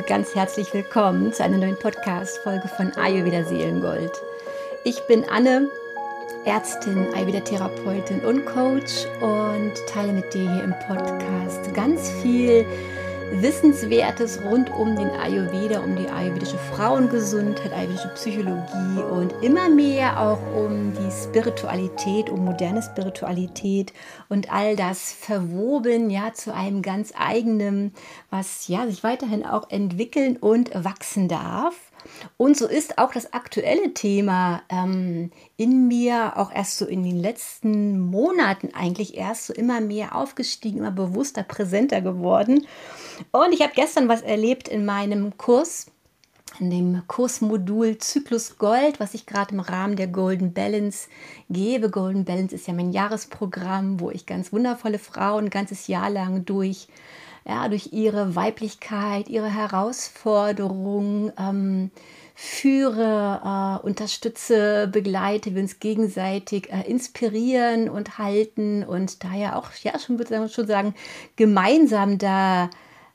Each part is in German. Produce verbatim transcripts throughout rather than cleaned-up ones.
und ganz herzlich willkommen zu einer neuen Podcast-Folge von Ayurveda Seelengold. Ich bin Anne, Ärztin, Ayurveda-Therapeutin und Coach und teile mit dir hier im Podcast ganz viel Wissenswertes rund um den Ayurveda, um die ayurvedische Frauengesundheit, ayurvedische Psychologie und immer mehr auch um die Spiritualität, um moderne Spiritualität und all das verwoben ja zu einem ganz eigenen, was ja sich weiterhin auch entwickeln und wachsen darf. Und so ist auch das aktuelle Thema ähm, in mir auch erst so in den letzten Monaten eigentlich erst so immer mehr aufgestiegen, immer bewusster, präsenter geworden. Und ich habe gestern was erlebt in meinem Kurs, in dem Kursmodul Zyklus Gold, was ich gerade im Rahmen der Golden Balance gebe. Golden Balance ist ja mein Jahresprogramm, wo ich ganz wundervolle Frauen ein ganzes Jahr lang durch Ja, durch ihre Weiblichkeit, ihre Herausforderungen ähm, führe, äh, unterstütze, begleite, wir uns gegenseitig äh, inspirieren und halten und daher auch, ja, schon würde ich schon sagen, gemeinsam da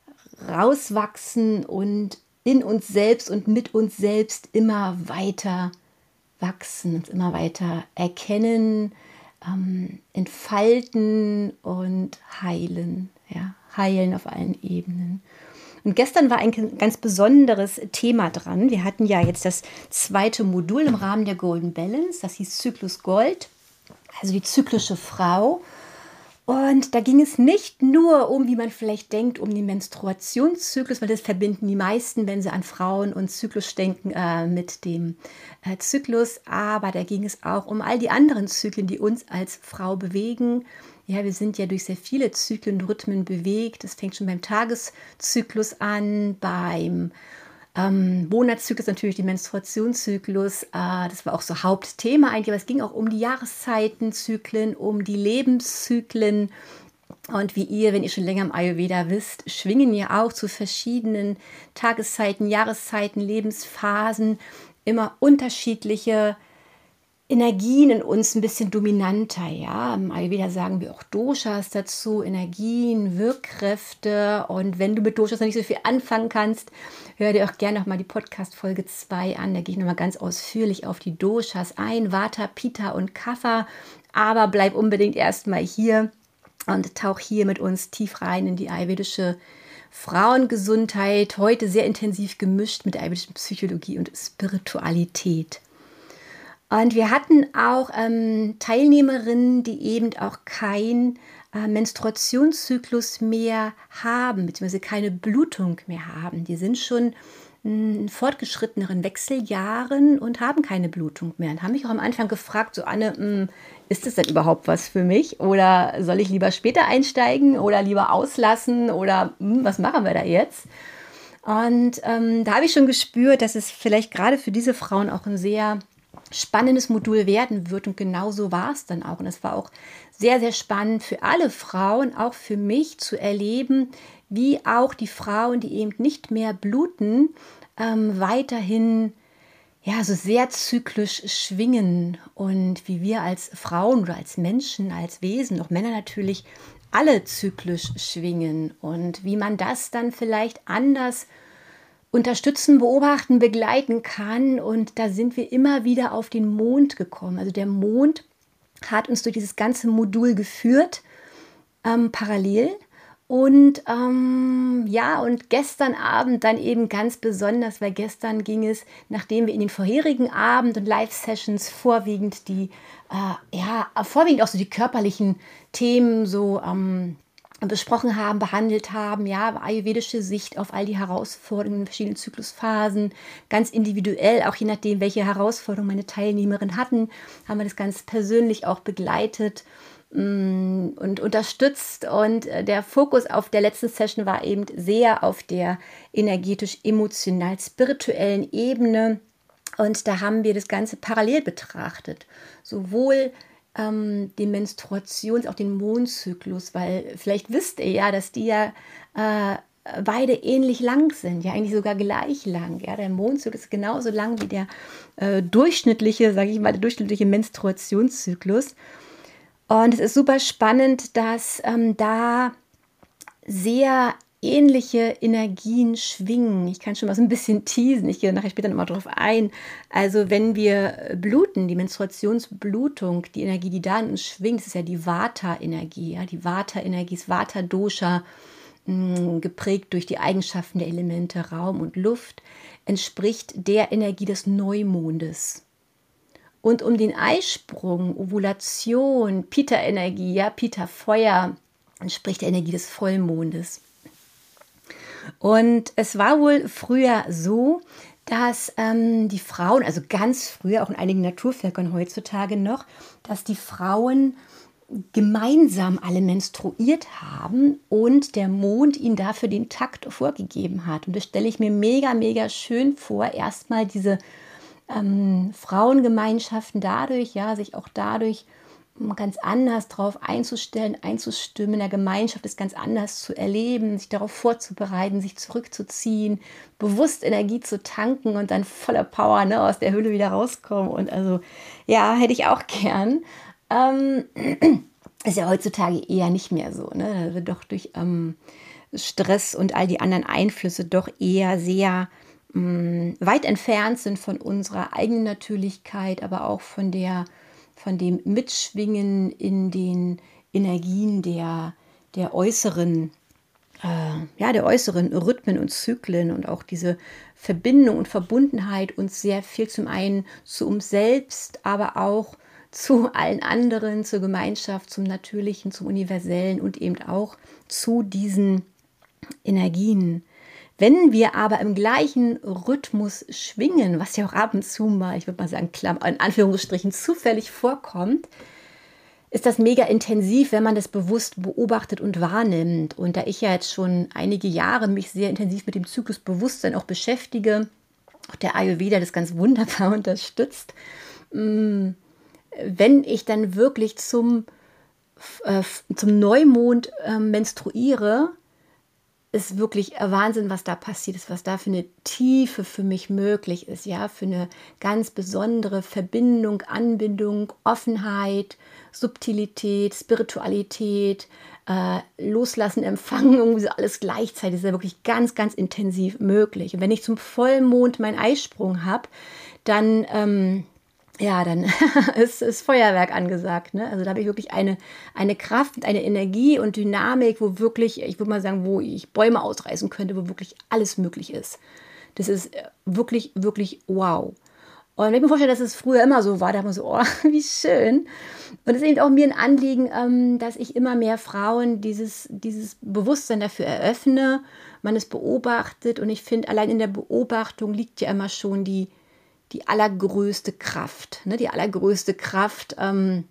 rauswachsen und in uns selbst und mit uns selbst immer weiter wachsen, uns immer weiter erkennen, ähm, entfalten und heilen, ja. Heilen auf allen Ebenen. Und gestern war ein ganz besonderes Thema dran. Wir hatten ja jetzt das zweite Modul im Rahmen der Golden Balance. Das hieß Zyklus Gold, also die zyklische Frau. Und da ging es nicht nur um, wie man vielleicht denkt, um den Menstruationszyklus, weil das verbinden die meisten, wenn sie an Frauen und Zyklus denken, äh, mit dem äh, Zyklus. Aber da ging es auch um all die anderen Zyklen, die uns als Frau bewegen. Ja, wir sind ja durch sehr viele Zyklen und Rhythmen bewegt. Das fängt schon beim Tageszyklus an, beim ähm, Monatszyklus natürlich, die Menstruationszyklus. Äh, das war auch so Hauptthema eigentlich, aber es ging auch um die Jahreszeitenzyklen, um die Lebenszyklen. Und wie ihr, wenn ihr schon länger im Ayurveda wisst, schwingen ja auch zu verschiedenen Tageszeiten, Jahreszeiten, Lebensphasen immer unterschiedliche Energien in uns ein bisschen dominanter, ja. Im Ayurveda sagen wir auch Doshas dazu, Energien, Wirkkräfte. Und wenn du mit Doshas noch nicht so viel anfangen kannst, hör dir auch gerne nochmal die Podcast-Folge zwei an. Da gehe ich nochmal ganz ausführlich auf die Doshas ein, Vata, Pitta und Kapha. Aber bleib unbedingt erstmal hier und tauch hier mit uns tief rein in die ayurvedische Frauengesundheit. Heute sehr intensiv gemischt mit der ayurvedischen Psychologie und Spiritualität. Und wir hatten auch ähm, Teilnehmerinnen, die eben auch keinen äh, Menstruationszyklus mehr haben, beziehungsweise keine Blutung mehr haben. Die sind schon in fortgeschritteneren Wechseljahren und haben keine Blutung mehr. Und haben mich auch am Anfang gefragt, so Anne, mh, ist das denn überhaupt was für mich? Oder soll ich lieber später einsteigen oder lieber auslassen? Oder mh, was machen wir da jetzt? Und ähm, da habe ich schon gespürt, dass es vielleicht gerade für diese Frauen auch ein sehr spannendes Modul werden wird, und genau so war es dann auch. Und es war auch sehr, sehr spannend für alle Frauen, auch für mich zu erleben, wie auch die Frauen, die eben nicht mehr bluten, ähm, weiterhin ja, so sehr zyklisch schwingen und wie wir als Frauen oder als Menschen, als Wesen, auch Männer natürlich, alle zyklisch schwingen und wie man das dann vielleicht anders unterstützen, beobachten, begleiten kann. Und da sind wir immer wieder auf den Mond gekommen. Also der Mond hat uns durch dieses ganze Modul geführt, ähm, parallel. Und ähm, ja, und gestern Abend dann eben ganz besonders, weil gestern ging es, nachdem wir in den vorherigen Abend- und Live-Sessions vorwiegend die, äh, ja, vorwiegend auch so die körperlichen Themen so ähm, besprochen haben, behandelt haben, ja, ayurvedische Sicht auf all die Herausforderungen in verschiedenen Zyklusphasen, ganz individuell, auch je nachdem, welche Herausforderungen meine Teilnehmerinnen hatten, haben wir das ganz persönlich auch begleitet mh, und unterstützt. Und äh, der Fokus auf der letzten Session war eben sehr auf der energetisch-emotional-spirituellen Ebene. Und da haben wir das Ganze parallel betrachtet, sowohl Ähm, den Menstruations-, auch den Mondzyklus, weil vielleicht wisst ihr ja, dass die ja äh, beide ähnlich lang sind, ja eigentlich sogar gleich lang. Ja, der Mondzyklus ist genauso lang wie der äh, durchschnittliche, sage ich mal, der durchschnittliche Menstruationszyklus. Und es ist super spannend, dass ähm, da sehr ähnliche Energien schwingen. Ich kann schon mal so ein bisschen teasen, ich gehe nachher später nochmal drauf ein. Also wenn wir bluten, die Menstruationsblutung, die Energie, die da in uns schwingt, das ist ja die Vata-Energie. Ja? Die Vata-Energie ist Vata-Dosha, mh, geprägt durch die Eigenschaften der Elemente Raum und Luft, entspricht der Energie des Neumondes. Und um den Eisprung, Ovulation, Pitta-Energie, ja, Pitta-Feuer, entspricht der Energie des Vollmondes. Und es war wohl früher so, dass ähm, die Frauen, also ganz früher, auch in einigen Naturvölkern heutzutage noch, dass die Frauen gemeinsam alle menstruiert haben und der Mond ihnen dafür den Takt vorgegeben hat. Und das stelle ich mir mega, mega schön vor. Erstmal diese ähm, Frauengemeinschaften dadurch, ja, sich auch dadurch ganz anders darauf einzustellen, einzustimmen, in der Gemeinschaft ist ganz anders zu erleben, sich darauf vorzubereiten, sich zurückzuziehen, bewusst Energie zu tanken und dann voller Power, ne, aus der Höhle wieder rauskommen. Und also, ja, hätte ich auch gern. Ähm, ist ja heutzutage eher nicht mehr so, ne? Da wird doch durch ähm, Stress und all die anderen Einflüsse doch eher sehr mh, weit entfernt sind von unserer eigenen Natürlichkeit, aber auch von der von dem Mitschwingen in den Energien der, der äußeren, äh, ja, der äußeren Rhythmen und Zyklen und auch diese Verbindung und Verbundenheit uns sehr viel zum einen zu uns selbst, aber auch zu allen anderen, zur Gemeinschaft, zum Natürlichen, zum Universellen und eben auch zu diesen Energien. Wenn wir aber im gleichen Rhythmus schwingen, was ja auch ab und zu mal, ich würde mal sagen, in Anführungsstrichen zufällig vorkommt, ist das mega intensiv, wenn man das bewusst beobachtet und wahrnimmt. Und da ich ja jetzt schon einige Jahre mich sehr intensiv mit dem Zyklusbewusstsein auch beschäftige, auch der Ayurveda das ganz wunderbar unterstützt, wenn ich dann wirklich zum, äh, zum Neumond äh, menstruiere, ist wirklich Wahnsinn, was da passiert ist, was da für eine Tiefe für mich möglich ist, ja, für eine ganz besondere Verbindung, Anbindung, Offenheit, Subtilität, Spiritualität, äh, Loslassen, Empfangen, irgendwie so alles gleichzeitig, ist ja wirklich ganz, ganz intensiv möglich. Und wenn ich zum Vollmond meinen Eisprung habe, dann ähm, ja, dann ist, ist Feuerwerk angesagt. Ne? Also da habe ich wirklich eine, eine Kraft, eine Energie und Dynamik, wo wirklich, ich würde mal sagen, wo ich Bäume ausreißen könnte, wo wirklich alles möglich ist. Das ist wirklich, wirklich wow. Und wenn ich mir vorstelle, dass es früher immer so war, da hat man so, oh, wie schön. Und es ist eben auch mir ein Anliegen, dass ich immer mehr Frauen dieses, dieses Bewusstsein dafür eröffne, man es beobachtet. Und ich finde, allein in der Beobachtung liegt ja immer schon die die allergrößte Kraft, ne, die allergrößte Kraft, ähm,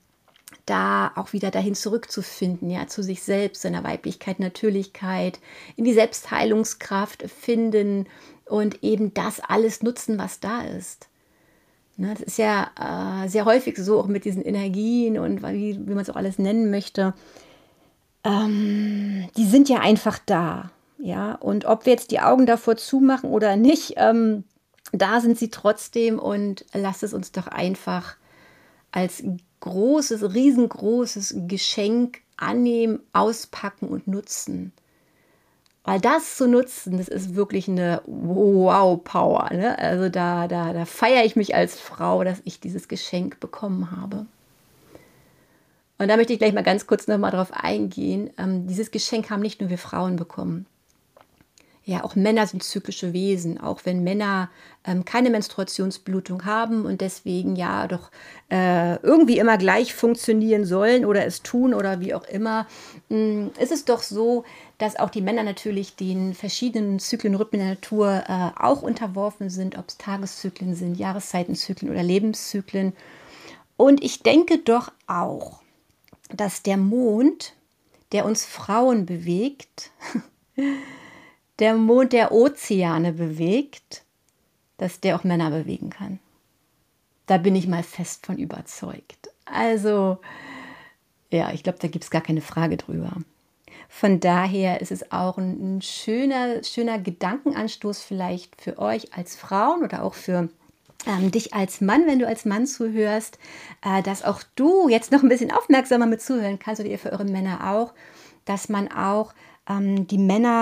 da auch wieder dahin zurückzufinden, ja, zu sich selbst, seiner Weiblichkeit, Natürlichkeit, in die Selbstheilungskraft finden und eben das alles nutzen, was da ist. Ne, das ist ja äh, sehr häufig so, auch mit diesen Energien und wie, wie man es auch alles nennen möchte. Ähm, die sind ja einfach da, ja, und ob wir jetzt die Augen davor zumachen oder nicht, ähm, da sind sie trotzdem und lasst es uns doch einfach als großes, riesengroßes Geschenk annehmen, auspacken und nutzen. Weil das zu nutzen, das ist wirklich eine Wow-Power. Ne? Also da, da, da feiere ich mich als Frau, dass ich dieses Geschenk bekommen habe. Und da möchte ich gleich mal ganz kurz nochmal drauf eingehen. Ähm, dieses Geschenk haben nicht nur wir Frauen bekommen. Ja, auch Männer sind zyklische Wesen, auch wenn Männer ähm, keine Menstruationsblutung haben und deswegen ja doch äh, irgendwie immer gleich funktionieren sollen oder es tun oder wie auch immer, mh, ist es doch so, dass auch die Männer natürlich den verschiedenen Zyklen, Rhythmen der Natur äh, auch unterworfen sind, ob es Tageszyklen sind, Jahreszeitenzyklen oder Lebenszyklen. Und ich denke doch auch, dass der Mond, der uns Frauen bewegt, der Mond der Ozeane bewegt, dass der auch Männer bewegen kann. Da bin ich mal fest von überzeugt. Also, ja, ich glaube, da gibt es gar keine Frage drüber. Von daher ist es auch ein, ein schöner, schöner Gedankenanstoß vielleicht für euch als Frauen oder auch für ähm, dich als Mann, wenn du als Mann zuhörst, äh, dass auch du jetzt noch ein bisschen aufmerksamer mit zuhören kannst oder ihr für eure Männer auch, dass man auch ähm, die Männer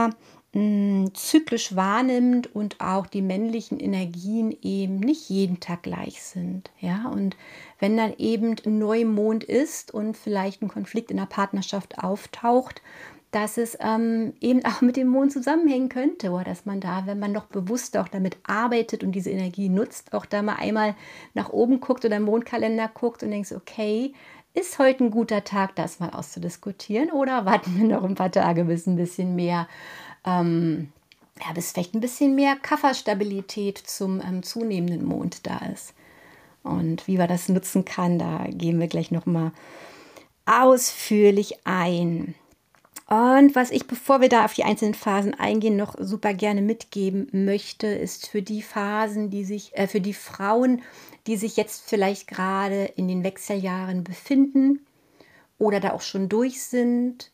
mh, zyklisch wahrnimmt und auch die männlichen Energien eben nicht jeden Tag gleich sind. Ja? Und wenn dann eben ein Neumond ist und vielleicht ein Konflikt in der Partnerschaft auftaucht, dass es ähm, eben auch mit dem Mond zusammenhängen könnte oder dass man da, wenn man noch bewusst auch damit arbeitet und diese Energie nutzt, auch da mal einmal nach oben guckt oder im Mondkalender guckt und denkt, okay, ist heute ein guter Tag, das mal auszudiskutieren oder warten wir noch ein paar Tage, bis ein bisschen mehr, ähm, ja, bis vielleicht ein bisschen mehr Kafferstabilität zum ähm, zunehmenden Mond da ist. Und wie man das nutzen kann, da gehen wir gleich nochmal ausführlich ein. Und was ich, bevor wir da auf die einzelnen Phasen eingehen, noch super gerne mitgeben möchte, ist für die Phasen, die sich, äh, für die Frauen, die sich jetzt vielleicht gerade in den Wechseljahren befinden oder da auch schon durch sind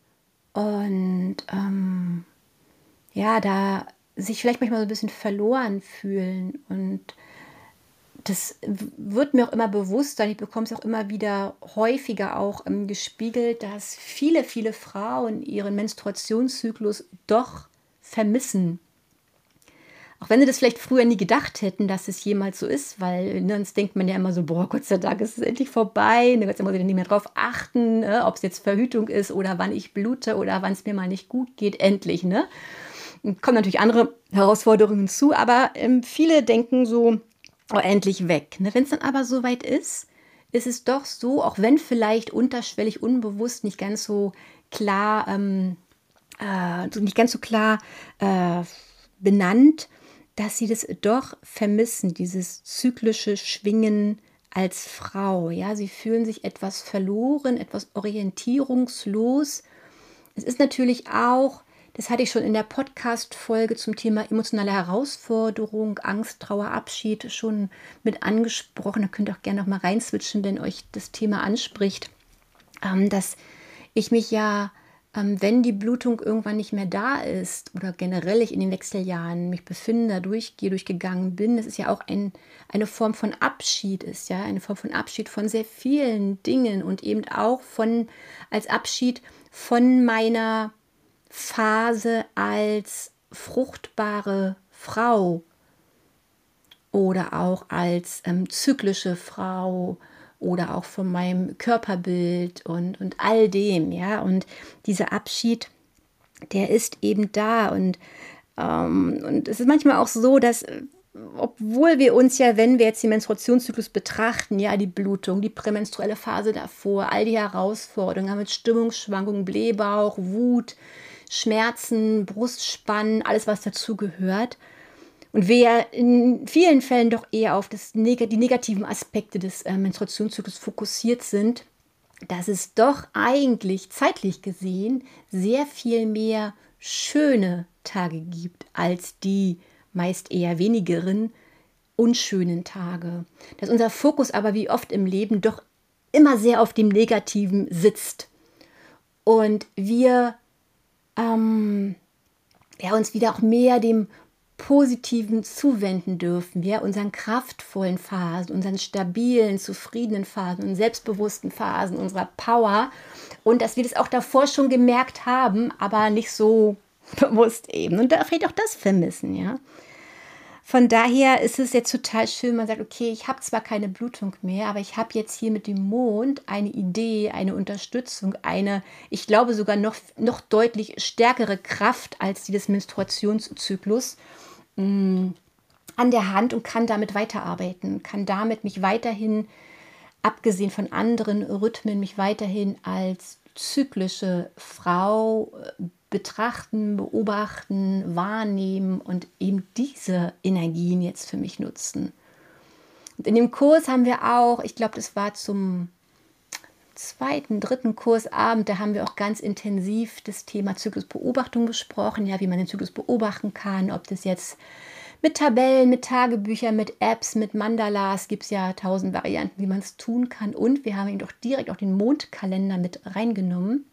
und ähm, ja, da sich vielleicht manchmal so ein bisschen verloren fühlen. Und das wird mir auch immer bewusster und ich bekomme es auch immer wieder häufiger auch ähm, gespiegelt, dass viele, viele Frauen ihren Menstruationszyklus doch vermissen. Auch wenn sie das vielleicht früher nie gedacht hätten, dass es jemals so ist, weil ne, sonst denkt man ja immer so, boah, Gott sei Dank ist es endlich vorbei. Ne, jetzt muss ich nicht mehr drauf achten, ne, ob es jetzt Verhütung ist oder wann ich blute oder wann es mir mal nicht gut geht, endlich. Ne? Und kommen natürlich andere Herausforderungen zu, aber ähm, viele denken so, oh, endlich weg. Ne? Wenn es dann aber so weit ist, ist es doch so, auch wenn vielleicht unterschwellig, unbewusst, nicht ganz so klar, ähm, äh, nicht ganz so klar äh, benannt, dass sie das doch vermissen, dieses zyklische Schwingen als Frau. Ja, sie fühlen sich etwas verloren, etwas orientierungslos. Es ist natürlich auch, das hatte ich schon in der Podcast-Folge zum Thema emotionale Herausforderung, Angst, Trauer, Abschied schon mit angesprochen. Da könnt ihr auch gerne noch mal reinswitchen, wenn euch das Thema anspricht, ähm, dass ich mich ja, ähm, wenn die Blutung irgendwann nicht mehr da ist oder generell ich in den Wechseljahren mich befinde, da durchgehe, durchgegangen bin, das ist ja auch ein, eine Form von Abschied ist, ja, eine Form von Abschied von sehr vielen Dingen und eben auch von, als Abschied von meiner Phase als fruchtbare Frau oder auch als ähm, zyklische Frau oder auch von meinem Körperbild und, und all dem, ja. Und dieser Abschied, der ist eben da. Und, ähm, und es ist manchmal auch so, dass, obwohl wir uns ja, wenn wir jetzt den Menstruationszyklus betrachten, ja, die Blutung, die prämenstruelle Phase davor, all die Herausforderungen mit Stimmungsschwankungen, Blähbauch, Wut, Schmerzen, Brustspannen, alles, was dazugehört. Und wir ja in vielen Fällen doch eher auf das, die negativen Aspekte des äh, Menstruationszyklus fokussiert sind, dass es doch eigentlich zeitlich gesehen sehr viel mehr schöne Tage gibt als die meist eher wenigeren unschönen Tage. Dass unser Fokus aber wie oft im Leben doch immer sehr auf dem Negativen sitzt. Und wir ähm, ja, uns wieder auch mehr dem Positiven zuwenden dürfen, wir unseren kraftvollen Phasen, unseren stabilen, zufriedenen Phasen und selbstbewussten Phasen unserer Power und dass wir das auch davor schon gemerkt haben, aber nicht so bewusst eben und da vielleicht auch das vermissen, ja. Von daher ist es jetzt total schön, man sagt, okay, ich habe zwar keine Blutung mehr, aber ich habe jetzt hier mit dem Mond eine Idee, eine Unterstützung, eine, ich glaube sogar noch, noch deutlich stärkere Kraft als die des Menstruationszyklus mh, an der Hand und kann damit weiterarbeiten, kann damit mich weiterhin, abgesehen von anderen Rhythmen, mich weiterhin als zyklische Frau betrachten, beobachten, wahrnehmen und eben diese Energien jetzt für mich nutzen. Und in dem Kurs haben wir auch, ich glaube, das war zum zweiten, dritten Kursabend, da haben wir auch ganz intensiv das Thema Zyklusbeobachtung besprochen, ja, wie man den Zyklus beobachten kann, ob das jetzt mit Tabellen, mit Tagebüchern, mit Apps, mit Mandalas, gibt es ja tausend Varianten, wie man es tun kann. Und wir haben eben doch direkt auch den Mondkalender mit reingenommen.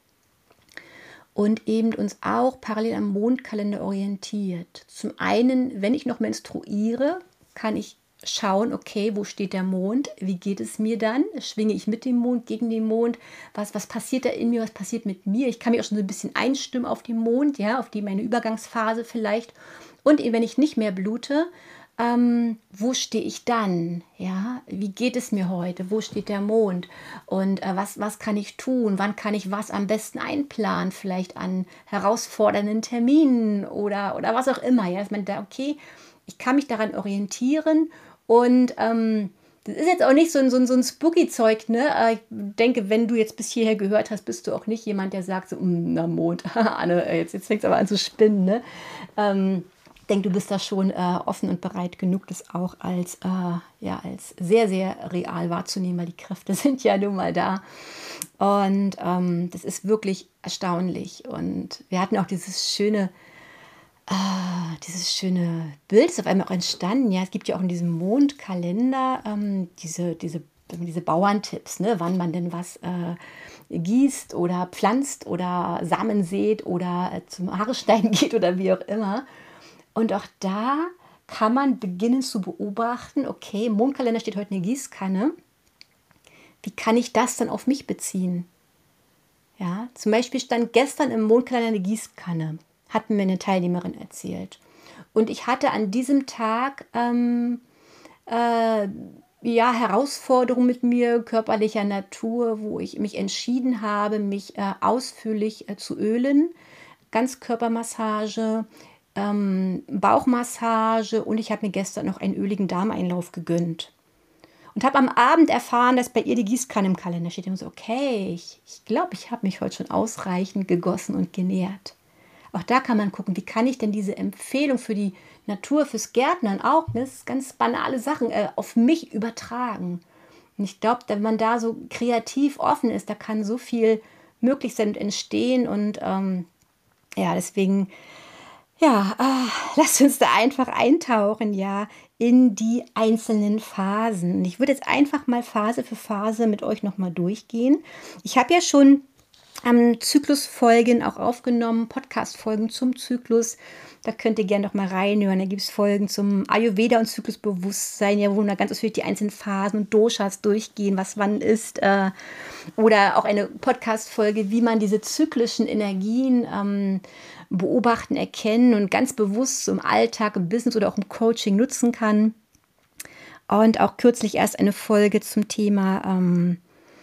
Und eben uns auch parallel am Mondkalender orientiert. Zum einen, wenn ich noch menstruiere, kann ich schauen, okay, wo steht der Mond? Wie geht es mir dann? Schwinge ich mit dem Mond, gegen den Mond? Was, was passiert da in mir? Was passiert mit mir? Ich kann mich auch schon so ein bisschen einstimmen auf den Mond, ja, auf die meine Übergangsphase vielleicht. Und wenn ich nicht mehr blute, ähm, wo stehe ich dann? Ja, wie geht es mir heute? Wo steht der Mond? Und äh, was, was kann ich tun? Wann kann ich was am besten einplanen? Vielleicht an herausfordernden Terminen oder, oder was auch immer. Ja, dass man da, okay, ich kann mich daran orientieren und ähm, das ist jetzt auch nicht so ein, so ein, so ein Spooky-Zeug, ne? Ich denke, wenn du jetzt bis hierher gehört hast, bist du auch nicht jemand, der sagt so, na Mond, Anne, jetzt, jetzt fängt es aber an zu spinnen, ne? Ähm, ich denke, du bist da schon äh, offen und bereit genug, das auch als, äh, ja, als sehr, sehr real wahrzunehmen, weil die Kräfte sind ja nun mal da. Und ähm, das ist wirklich erstaunlich. Und wir hatten auch dieses schöne Ah, dieses schöne Bild ist auf einmal auch entstanden. Ja, es gibt ja auch in diesem Mondkalender ähm, diese, diese, diese Bauerntipps, ne, wann man denn was äh, gießt oder pflanzt oder Samen sät oder äh, zum Haarschneiden geht oder wie auch immer. Und auch da kann man beginnen zu beobachten, okay, im Mondkalender steht heute eine Gießkanne. Wie kann ich das dann auf mich beziehen? Ja, zum Beispiel stand gestern im Mondkalender eine Gießkanne, hat mir eine Teilnehmerin erzählt. Und ich hatte an diesem Tag ähm, äh, ja, Herausforderungen mit mir körperlicher Natur, wo ich mich entschieden habe, mich äh, ausführlich äh, zu ölen. Ganzkörpermassage, ähm, Bauchmassage und ich habe mir gestern noch einen öligen Darmeinlauf gegönnt. Und habe am Abend erfahren, dass bei ihr die Gießkanne im Kalender steht. Und so, okay, ich glaube, ich, glaub, ich habe mich heute schon ausreichend gegossen und genährt. Auch da kann man gucken, wie kann ich denn diese Empfehlung für die Natur, fürs Gärtnern auch, ne, das ist ganz banale Sachen, äh, auf mich übertragen. Und ich glaube, wenn man da so kreativ offen ist, da kann so viel möglich sein und entstehen. Und ähm, ja, deswegen, ja, äh, lasst uns da einfach eintauchen, ja, in die einzelnen Phasen. Ich würde jetzt einfach mal Phase für Phase mit euch nochmal durchgehen. Ich habe ja schon ähm, Zyklusfolgen auch aufgenommen, Podcast-Folgen zum Zyklus. Da könnt ihr gerne noch mal reinhören. Da gibt es Folgen zum Ayurveda und Zyklusbewusstsein, ja, wo wir ganz ausführlich die einzelnen Phasen und Doshas durchgehen, was wann ist. Äh, oder auch eine Podcast-Folge, wie man diese zyklischen Energien ähm, beobachten, erkennen und ganz bewusst so im Alltag, im Business oder auch im Coaching nutzen kann. Und auch kürzlich erst eine Folge zum Thema ähm,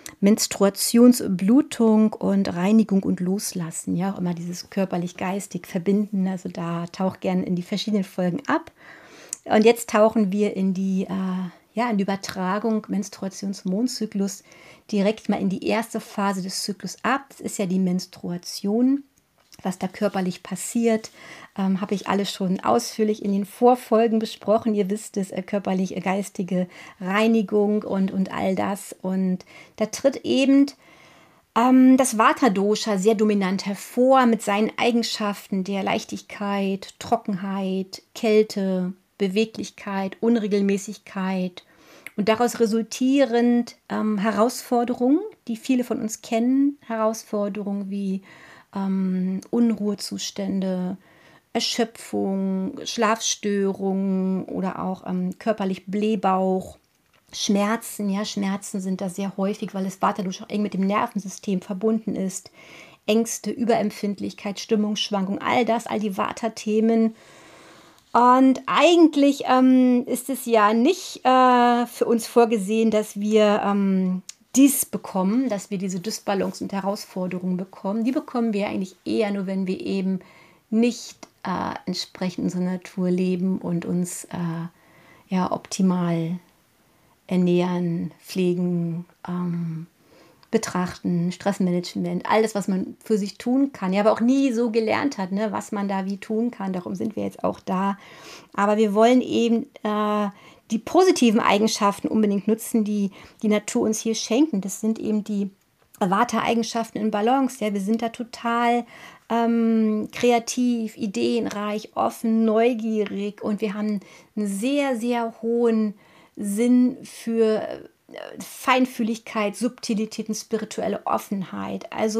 Menstruationsblutung und Reinigung und Loslassen. Ja, auch immer dieses körperlich-geistig verbinden. Also da taucht gerne in die verschiedenen Folgen ab. Und jetzt tauchen wir in die, äh, ja, in die Übertragung Menstruationsmondzyklus direkt mal in die erste Phase des Zyklus ab. Das ist ja die Menstruation. Was da körperlich passiert, ähm, habe ich alles schon ausführlich in den Vorfolgen besprochen. Ihr wisst es, äh, körperlich, äh, geistige Reinigung und, und all das. Und da tritt eben ähm, das Vata-Dosha sehr dominant hervor mit seinen Eigenschaften der Leichtigkeit, Trockenheit, Kälte, Beweglichkeit, Unregelmäßigkeit. Und daraus resultierend ähm, Herausforderungen, die viele von uns kennen. Herausforderungen wie Ähm, Unruhezustände, Erschöpfung, Schlafstörungen oder auch ähm, körperlich Blähbauch, Schmerzen. Ja, Schmerzen sind da sehr häufig, weil das Vata-Dosha eng mit dem Nervensystem verbunden ist. Ängste, Überempfindlichkeit, Stimmungsschwankungen, all das, all die Vata-Themen. Und eigentlich ähm, ist es ja nicht äh, für uns vorgesehen, dass wir ähm, dies bekommen, dass wir diese Dysbalance und Herausforderungen bekommen. Die bekommen wir eigentlich eher nur, wenn wir eben nicht äh, entsprechend unserer Natur leben und uns äh, ja, optimal ernähren, pflegen, ähm, betrachten, Stressmanagement, alles, was man für sich tun kann, ja, aber auch nie so gelernt hat, ne, was man da wie tun kann. Darum sind wir jetzt auch da. Aber wir wollen eben äh, die positiven Eigenschaften unbedingt nutzen, die die Natur uns hier schenken. Das sind eben die Vata-Eigenschaften in Balance. Ja, wir sind da total ähm, kreativ, ideenreich, offen, neugierig und wir haben einen sehr, sehr hohen Sinn für Feinfühligkeit, Subtilität und spirituelle Offenheit. Also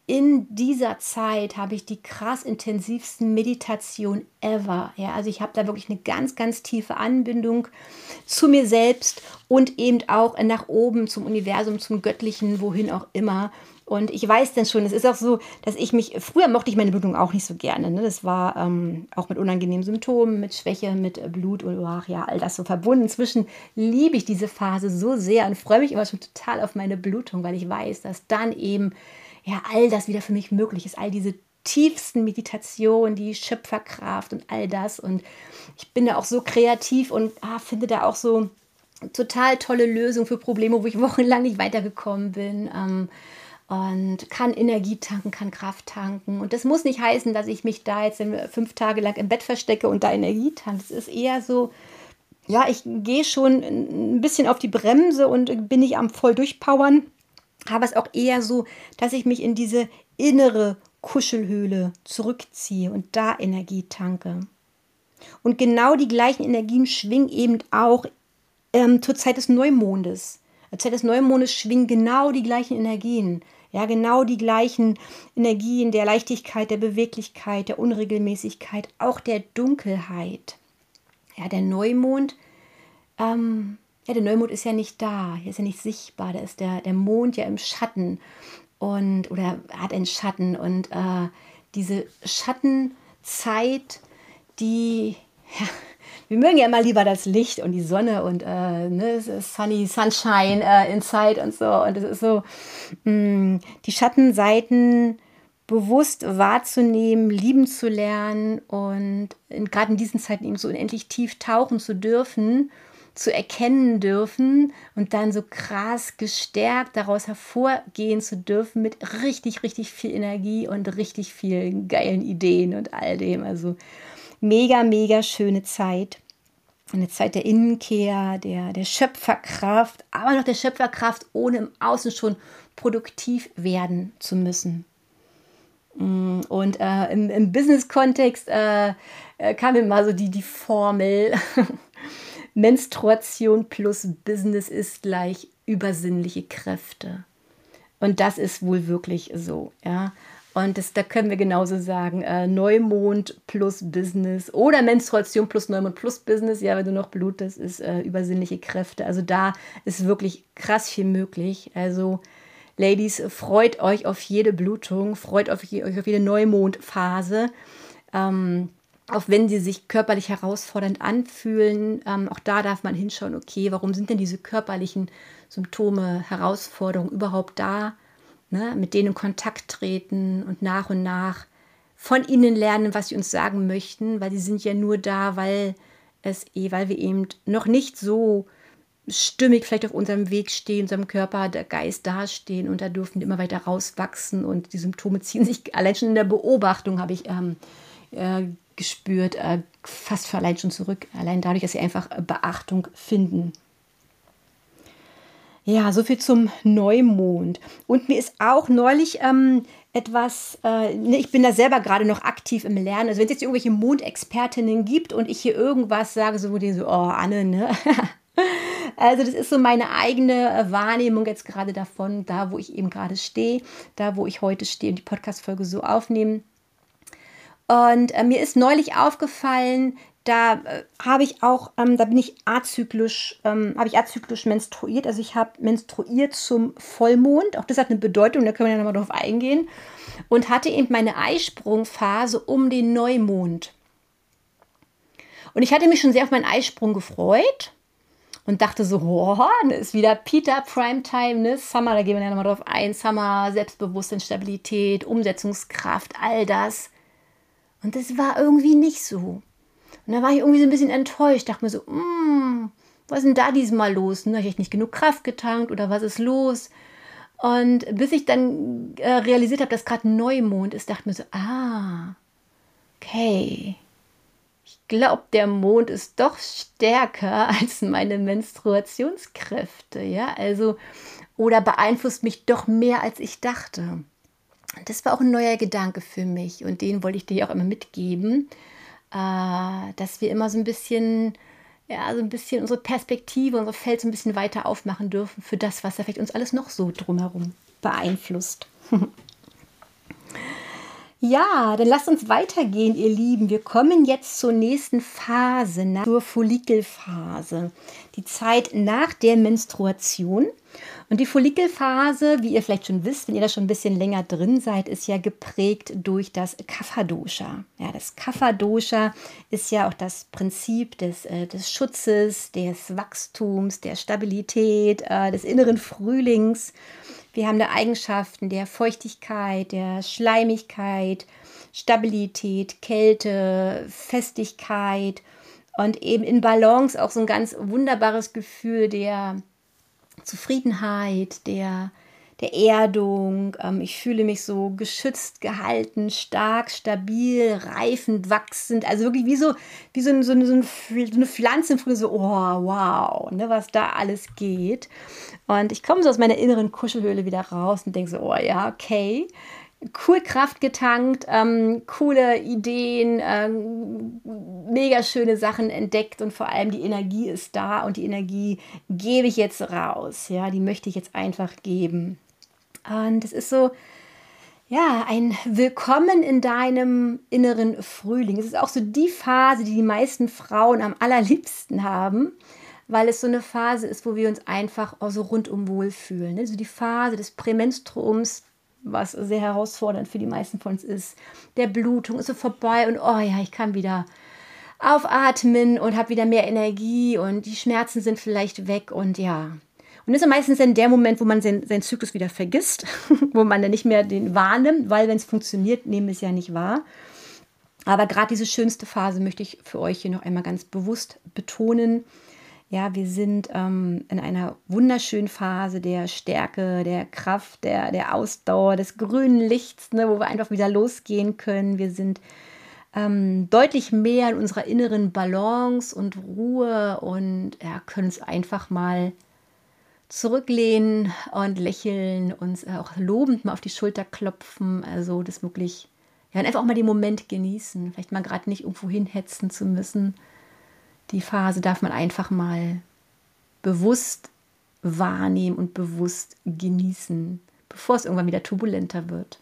in dieser Zeit habe ich die krass intensivsten Meditationen ever. Ja, also ich habe da wirklich eine ganz, ganz tiefe Anbindung zu mir selbst und eben auch nach oben, zum Universum, zum Göttlichen, wohin auch immer. Und ich weiß dann schon, es ist auch so, dass ich mich, früher mochte ich meine Blutung auch nicht so gerne. Ne? Das war ähm, auch mit unangenehmen Symptomen, mit Schwäche, mit Blut und ach ja, all das so verbunden. Inzwischen liebe ich diese Phase so sehr und freue mich immer schon total auf meine Blutung, weil ich weiß, dass dann eben ja all das wieder für mich möglich ist. All diese tiefsten Meditationen, die Schöpferkraft und all das. Und ich bin da auch so kreativ und ah, finde da auch so total tolle Lösungen für Probleme, wo ich wochenlang nicht weitergekommen bin. Ähm, und kann Energie tanken, kann Kraft tanken. Und das muss nicht heißen, dass ich mich da jetzt fünf Tage lang im Bett verstecke und da Energie tanke. Es ist eher so, ja, ich gehe schon ein bisschen auf die Bremse und bin nicht am voll durchpowern. Aber es ist auch eher so, dass ich mich in diese innere Kuschelhöhle zurückziehe und da Energie tanke. Und genau die gleichen Energien schwingen eben auch ähm, zur Zeit des Neumondes. Zur Zeit des Neumondes schwingen genau die gleichen Energien. Ja, genau die gleichen Energien der Leichtigkeit, der Beweglichkeit, der Unregelmäßigkeit, auch der Dunkelheit. Ja, der Neumond, ähm, ja, der Neumond ist ja nicht da, er ist ja nicht sichtbar, da ist der, der Mond ja im Schatten und oder hat einen Schatten und äh, diese Schattenzeit, die, ja, wir mögen ja immer lieber das Licht und die Sonne und äh, ne, Sunny Sunshine äh, inside und so. Und es ist so, mh, die Schattenseiten bewusst wahrzunehmen, lieben zu lernen und gerade in diesen Zeiten eben so unendlich tief tauchen zu dürfen, zu erkennen dürfen und dann so krass gestärkt daraus hervorgehen zu dürfen mit richtig, richtig viel Energie und richtig vielen geilen Ideen und all dem. Also mega, mega schöne Zeit. Eine Zeit der Innenkehr, der, der Schöpferkraft, aber noch der Schöpferkraft, ohne im Außen schon produktiv werden zu müssen. Und äh, im, im Business-Kontext äh, kam mir mal so die, die Formel, Menstruation plus Business ist gleich übersinnliche Kräfte. Und das ist wohl wirklich so, ja. Und das, da können wir genauso sagen, äh, Neumond plus Business oder Menstruation plus Neumond plus Business, ja, wenn du noch blutest, ist äh, übersinnliche Kräfte. Also da ist wirklich krass viel möglich. Also Ladies, freut euch auf jede Blutung, freut euch auf jede Neumondphase, ähm, auch wenn sie sich körperlich herausfordernd anfühlen. Ähm, auch da darf man hinschauen, okay, warum sind denn diese körperlichen Symptome, Herausforderungen überhaupt da? Ne, mit denen in Kontakt treten und nach und nach von ihnen lernen, was sie uns sagen möchten, weil sie sind ja nur da, weil es eh, weil wir eben noch nicht so stimmig vielleicht auf unserem Weg stehen, unserem Körper, der Geist dastehen und da dürfen die immer weiter rauswachsen und die Symptome ziehen sich allein schon in der Beobachtung, habe ich ähm, äh, gespürt, äh, fast für allein schon zurück, allein dadurch, dass sie einfach Beachtung finden. Ja, so viel zum Neumond. Und mir ist auch neulich ähm, etwas, äh, ne, ich bin da selber gerade noch aktiv im Lernen. Also wenn es jetzt irgendwelche Mondexpertinnen gibt und ich hier irgendwas sage, so wo die so, oh Anne, ne? Also das ist so meine eigene Wahrnehmung jetzt gerade davon, da wo ich eben gerade stehe, da wo ich heute stehe und die Podcast-Folge so aufnehmen. Und äh, mir ist neulich aufgefallen, da äh, habe ich auch, ähm, da bin ich azyklisch, ähm, habe ich azyklisch menstruiert. Also ich habe menstruiert zum Vollmond. Auch das hat eine Bedeutung, da können wir ja nochmal drauf eingehen. Und hatte eben meine Eisprungphase um den Neumond. Und ich hatte mich schon sehr auf meinen Eisprung gefreut und dachte so, oh, ist wieder Peter Primetime, ne? Summer, da gehen wir ja nochmal drauf ein. Summer, Selbstbewusstsein, Stabilität, Umsetzungskraft, all das. Und das war irgendwie nicht so. Und da war ich irgendwie so ein bisschen enttäuscht. Dachte mir so, mm, was ist denn da diesmal los? Ne? Habe ich nicht genug Kraft getankt oder was ist los? Und bis ich dann äh, realisiert habe, dass gerade Neumond ist, dachte ich mir so, ah, okay. Ich glaube, der Mond ist doch stärker als meine Menstruationskräfte. Ja, also, oder beeinflusst mich doch mehr, als ich dachte. Das war auch ein neuer Gedanke für mich und den wollte ich dir auch immer mitgeben, äh, dass wir immer so ein bisschen, ja, so ein bisschen unsere Perspektive, unser Feld so ein bisschen weiter aufmachen dürfen für das, was da vielleicht uns alles noch so drumherum beeinflusst. Ja, dann lasst uns weitergehen, ihr Lieben. Wir kommen jetzt zur nächsten Phase, na- zur Follikelphase. Die Zeit nach der Menstruation. Und die Follikelphase, wie ihr vielleicht schon wisst, wenn ihr da schon ein bisschen länger drin seid, ist ja geprägt durch das Kapha-Dosha. Ja, das Kapha-Dosha ist ja auch das Prinzip des, äh, des Schutzes, des Wachstums, der Stabilität, äh, des inneren Frühlings. Wir haben da Eigenschaften der Feuchtigkeit, der Schleimigkeit, Stabilität, Kälte, Festigkeit und eben in Balance auch so ein ganz wunderbares Gefühl der Zufriedenheit, der, der Erdung. Ähm, ich fühle mich so geschützt, gehalten, stark, stabil, reifend, wachsend. Also wirklich wie so, wie so, ein, so, eine, so eine Pflanze im Frühling, so, oh, wow, ne, was da alles geht. Und ich komme so aus meiner inneren Kuschelhöhle wieder raus und denke so, oh ja, okay. Cool Kraft getankt, ähm, coole Ideen, ähm, mega schöne Sachen entdeckt und vor allem die Energie ist da und die Energie gebe ich jetzt raus. Ja, die möchte ich jetzt einfach geben. Und es ist so, ja, ein Willkommen in deinem inneren Frühling. Es ist auch so die Phase, die die meisten Frauen am allerliebsten haben, weil es so eine Phase ist, wo wir uns einfach auch so rundum wohlfühlen. Also die Phase des Prämenstruums, was sehr herausfordernd für die meisten von uns ist. Der Blutung ist so vorbei und oh ja, ich kann wieder aufatmen und habe wieder mehr Energie und die Schmerzen sind vielleicht weg und ja. Und das ist meistens dann der Moment, wo man seinen, seinen Zyklus wieder vergisst, wo man dann nicht mehr den wahrnimmt, weil wenn es funktioniert, nehmen wir es ja nicht wahr. Aber gerade diese schönste Phase möchte ich für euch hier noch einmal ganz bewusst betonen. Ja, wir sind ähm, in einer wunderschönen Phase der Stärke, der Kraft, der, der Ausdauer, des grünen Lichts, ne, wo wir einfach wieder losgehen können. Wir sind ähm, deutlich mehr in unserer inneren Balance und Ruhe und ja, können uns einfach mal zurücklehnen und lächeln, uns auch lobend mal auf die Schulter klopfen. Also das wirklich, ja, und einfach auch mal den Moment genießen. Vielleicht mal gerade nicht irgendwo hinhetzen zu müssen. Die Phase darf man einfach mal bewusst wahrnehmen und bewusst genießen, bevor es irgendwann wieder turbulenter wird.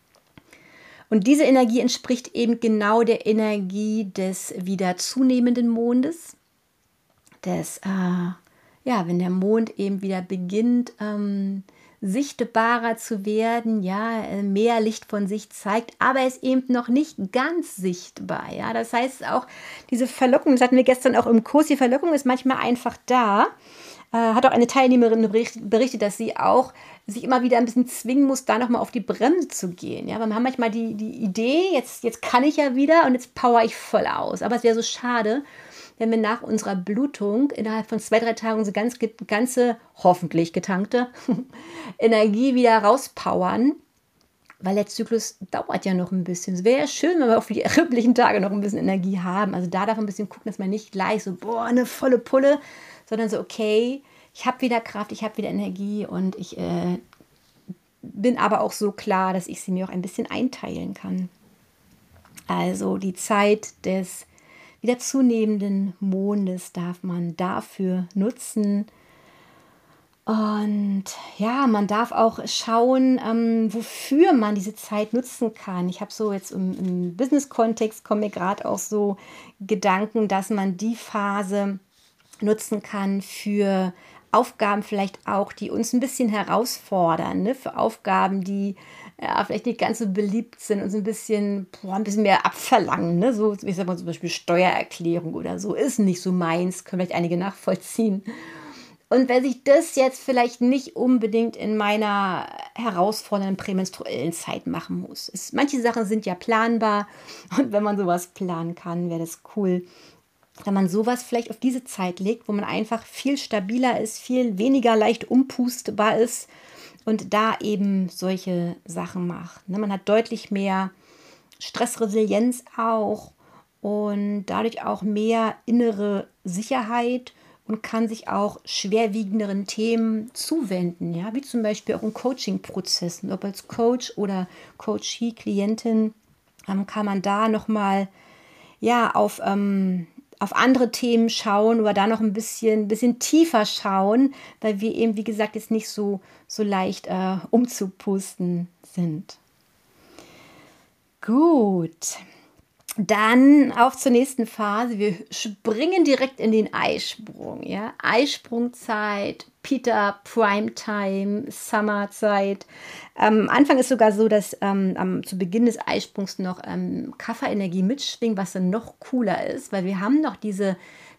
Und diese Energie entspricht eben genau der Energie des wieder zunehmenden Mondes. Des, äh, ja, wenn der Mond eben wieder beginnt, ähm, sichtbarer zu werden, ja, mehr Licht von sich zeigt, aber es ist eben noch nicht ganz sichtbar, ja, das heißt auch, diese Verlockung, das hatten wir gestern auch im Kurs, die Verlockung ist manchmal einfach da, äh, hat auch eine Teilnehmerin berichtet, dass sie auch sich immer wieder ein bisschen zwingen muss, da nochmal auf die Bremse zu gehen, ja, weil wir haben manchmal die, die Idee, jetzt, jetzt kann ich ja wieder und jetzt power ich voll aus, aber es wäre so schade, wenn wir nach unserer Blutung innerhalb von zwei, drei Tagen unsere ganz, ganze, hoffentlich getankte Energie wieder rauspowern, weil der Zyklus dauert ja noch ein bisschen. Es wäre ja schön, wenn wir auch für die rüpplichen Tage noch ein bisschen Energie haben. Also da darf man ein bisschen gucken, dass man nicht gleich so, boah, eine volle Pulle, sondern so, okay, ich habe wieder Kraft, ich habe wieder Energie und ich äh, bin aber auch so klar, dass ich sie mir auch ein bisschen einteilen kann. Also die Zeit des wieder zunehmenden Mondes darf man dafür nutzen. Und ja, man darf auch schauen, ähm, wofür man diese Zeit nutzen kann. Ich habe so jetzt im, im Business-Kontext, kommen mir gerade auch so Gedanken, dass man die Phase nutzen kann für Aufgaben vielleicht auch, die uns ein bisschen herausfordern, ne? Für Aufgaben, die ja, vielleicht nicht ganz so beliebt sind und so ein bisschen, boah, ein bisschen mehr abverlangen. Ne? So, ich sag mal zum Beispiel Steuererklärung oder so, ist nicht so meins, können vielleicht einige nachvollziehen. Und wenn sich das jetzt vielleicht nicht unbedingt in meiner herausfordernden prämenstruellen Zeit machen muss. Es, manche Sachen sind ja planbar und wenn man sowas planen kann, wäre das cool, wenn man sowas vielleicht auf diese Zeit legt, wo man einfach viel stabiler ist, viel weniger leicht umpustbar ist und da eben solche Sachen macht. Ne? Man hat deutlich mehr Stressresilienz auch und dadurch auch mehr innere Sicherheit und kann sich auch schwerwiegenderen Themen zuwenden, ja, wie zum Beispiel auch in Coaching-Prozessen, ob als Coach oder Coachee, Klientin, ähm, kann man da nochmal ja, auf, ähm, auf andere Themen schauen oder da noch ein bisschen, bisschen tiefer schauen, weil wir eben, wie gesagt, jetzt nicht so, so leicht äh, umzupusten sind. Gut. Dann auf zur nächsten Phase. Wir springen direkt in den Eisprung. Ja? Eisprungzeit, Pitta, Primetime, Summerzeit. Am Anfang ist sogar so, dass ähm, am, zu Beginn des Eisprungs noch ähm, Kapha-Energie mitschwingt, was dann noch cooler ist, weil wir haben noch diese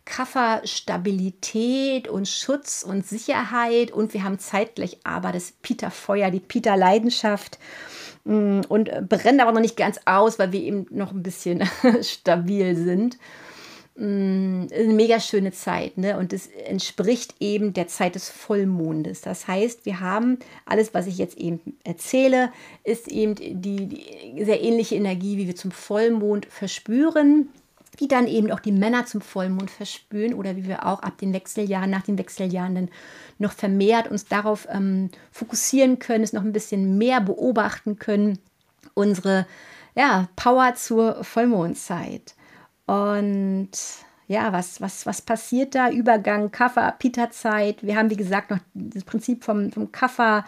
Kapha-Stabilität und Schutz und Sicherheit und wir haben zeitgleich aber das Pitta-Feuer, die Pitta-Leidenschaft. Und brennen aber noch nicht ganz aus, weil wir eben noch ein bisschen stabil sind. Eine mega schöne Zeit, ne? Und es entspricht eben der Zeit des Vollmondes. Das heißt, wir haben alles, was ich jetzt eben erzähle, ist eben die, die sehr ähnliche Energie, wie wir zum Vollmond verspüren, wie dann eben auch die Männer zum Vollmond verspüren oder wie wir auch ab den Wechseljahren, nach den Wechseljahren dann noch vermehrt uns darauf ähm, fokussieren können, es noch ein bisschen mehr beobachten können, unsere ja, Power zur Vollmondzeit. Und ja, was, was, was passiert da? Übergang Kapha-Pitta-Zeit. Wir haben, wie gesagt, noch das Prinzip vom, vom Kapha,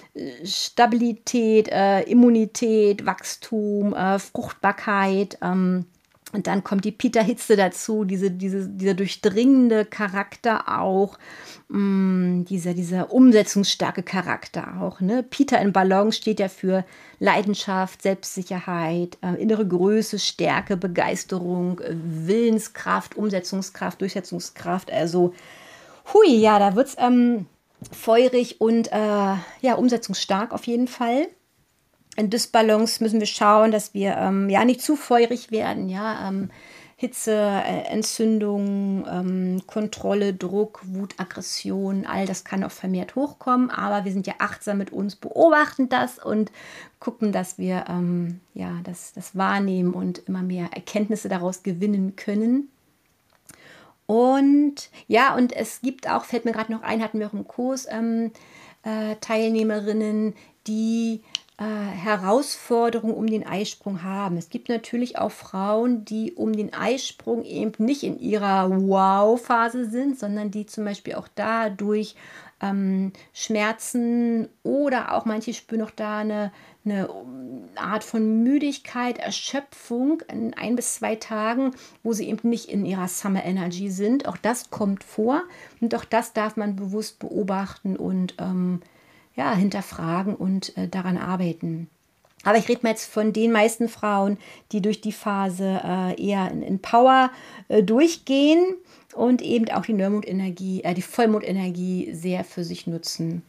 Stabilität, äh, Immunität, Wachstum, äh, Fruchtbarkeit, ähm, und dann kommt die Pitta-Hitze dazu, diese, diese, dieser durchdringende Charakter auch, mh, dieser, dieser umsetzungsstarke Charakter auch. Ne? Pitta in Balance steht ja für Leidenschaft, Selbstsicherheit, äh, innere Größe, Stärke, Begeisterung, äh, Willenskraft, Umsetzungskraft, Durchsetzungskraft. Also, hui, ja, da wird es ähm, feurig und äh, ja, umsetzungsstark auf jeden Fall. In Dysbalance müssen wir schauen, dass wir ähm, ja nicht zu feurig werden, ja, ähm, Hitze, äh, Entzündung, ähm, Kontrolle, Druck, Wut, Aggression, all das kann auch vermehrt hochkommen, aber wir sind ja achtsam mit uns, beobachten das und gucken, dass wir ähm, ja, das, das wahrnehmen und immer mehr Erkenntnisse daraus gewinnen können. Und ja, und es gibt auch, fällt mir gerade noch ein, hatten wir auch im Kurs ähm, äh, Teilnehmerinnen, die Herausforderungen um den Eisprung haben. Es gibt natürlich auch Frauen, die um den Eisprung eben nicht in ihrer Wow-Phase sind, sondern die zum Beispiel auch dadurch ähm, Schmerzen oder auch manche spüren auch da eine, eine Art von Müdigkeit, Erschöpfung in ein bis zwei Tagen, wo sie eben nicht in ihrer Summer Energy sind. Auch das kommt vor und auch das darf man bewusst beobachten und ähm, ja, hinterfragen und äh, daran arbeiten. Aber ich rede mal jetzt von den meisten Frauen, die durch die Phase äh, eher in, in Power äh, durchgehen und eben auch die Neumondenergie, äh, die Vollmondenergie sehr für sich nutzen.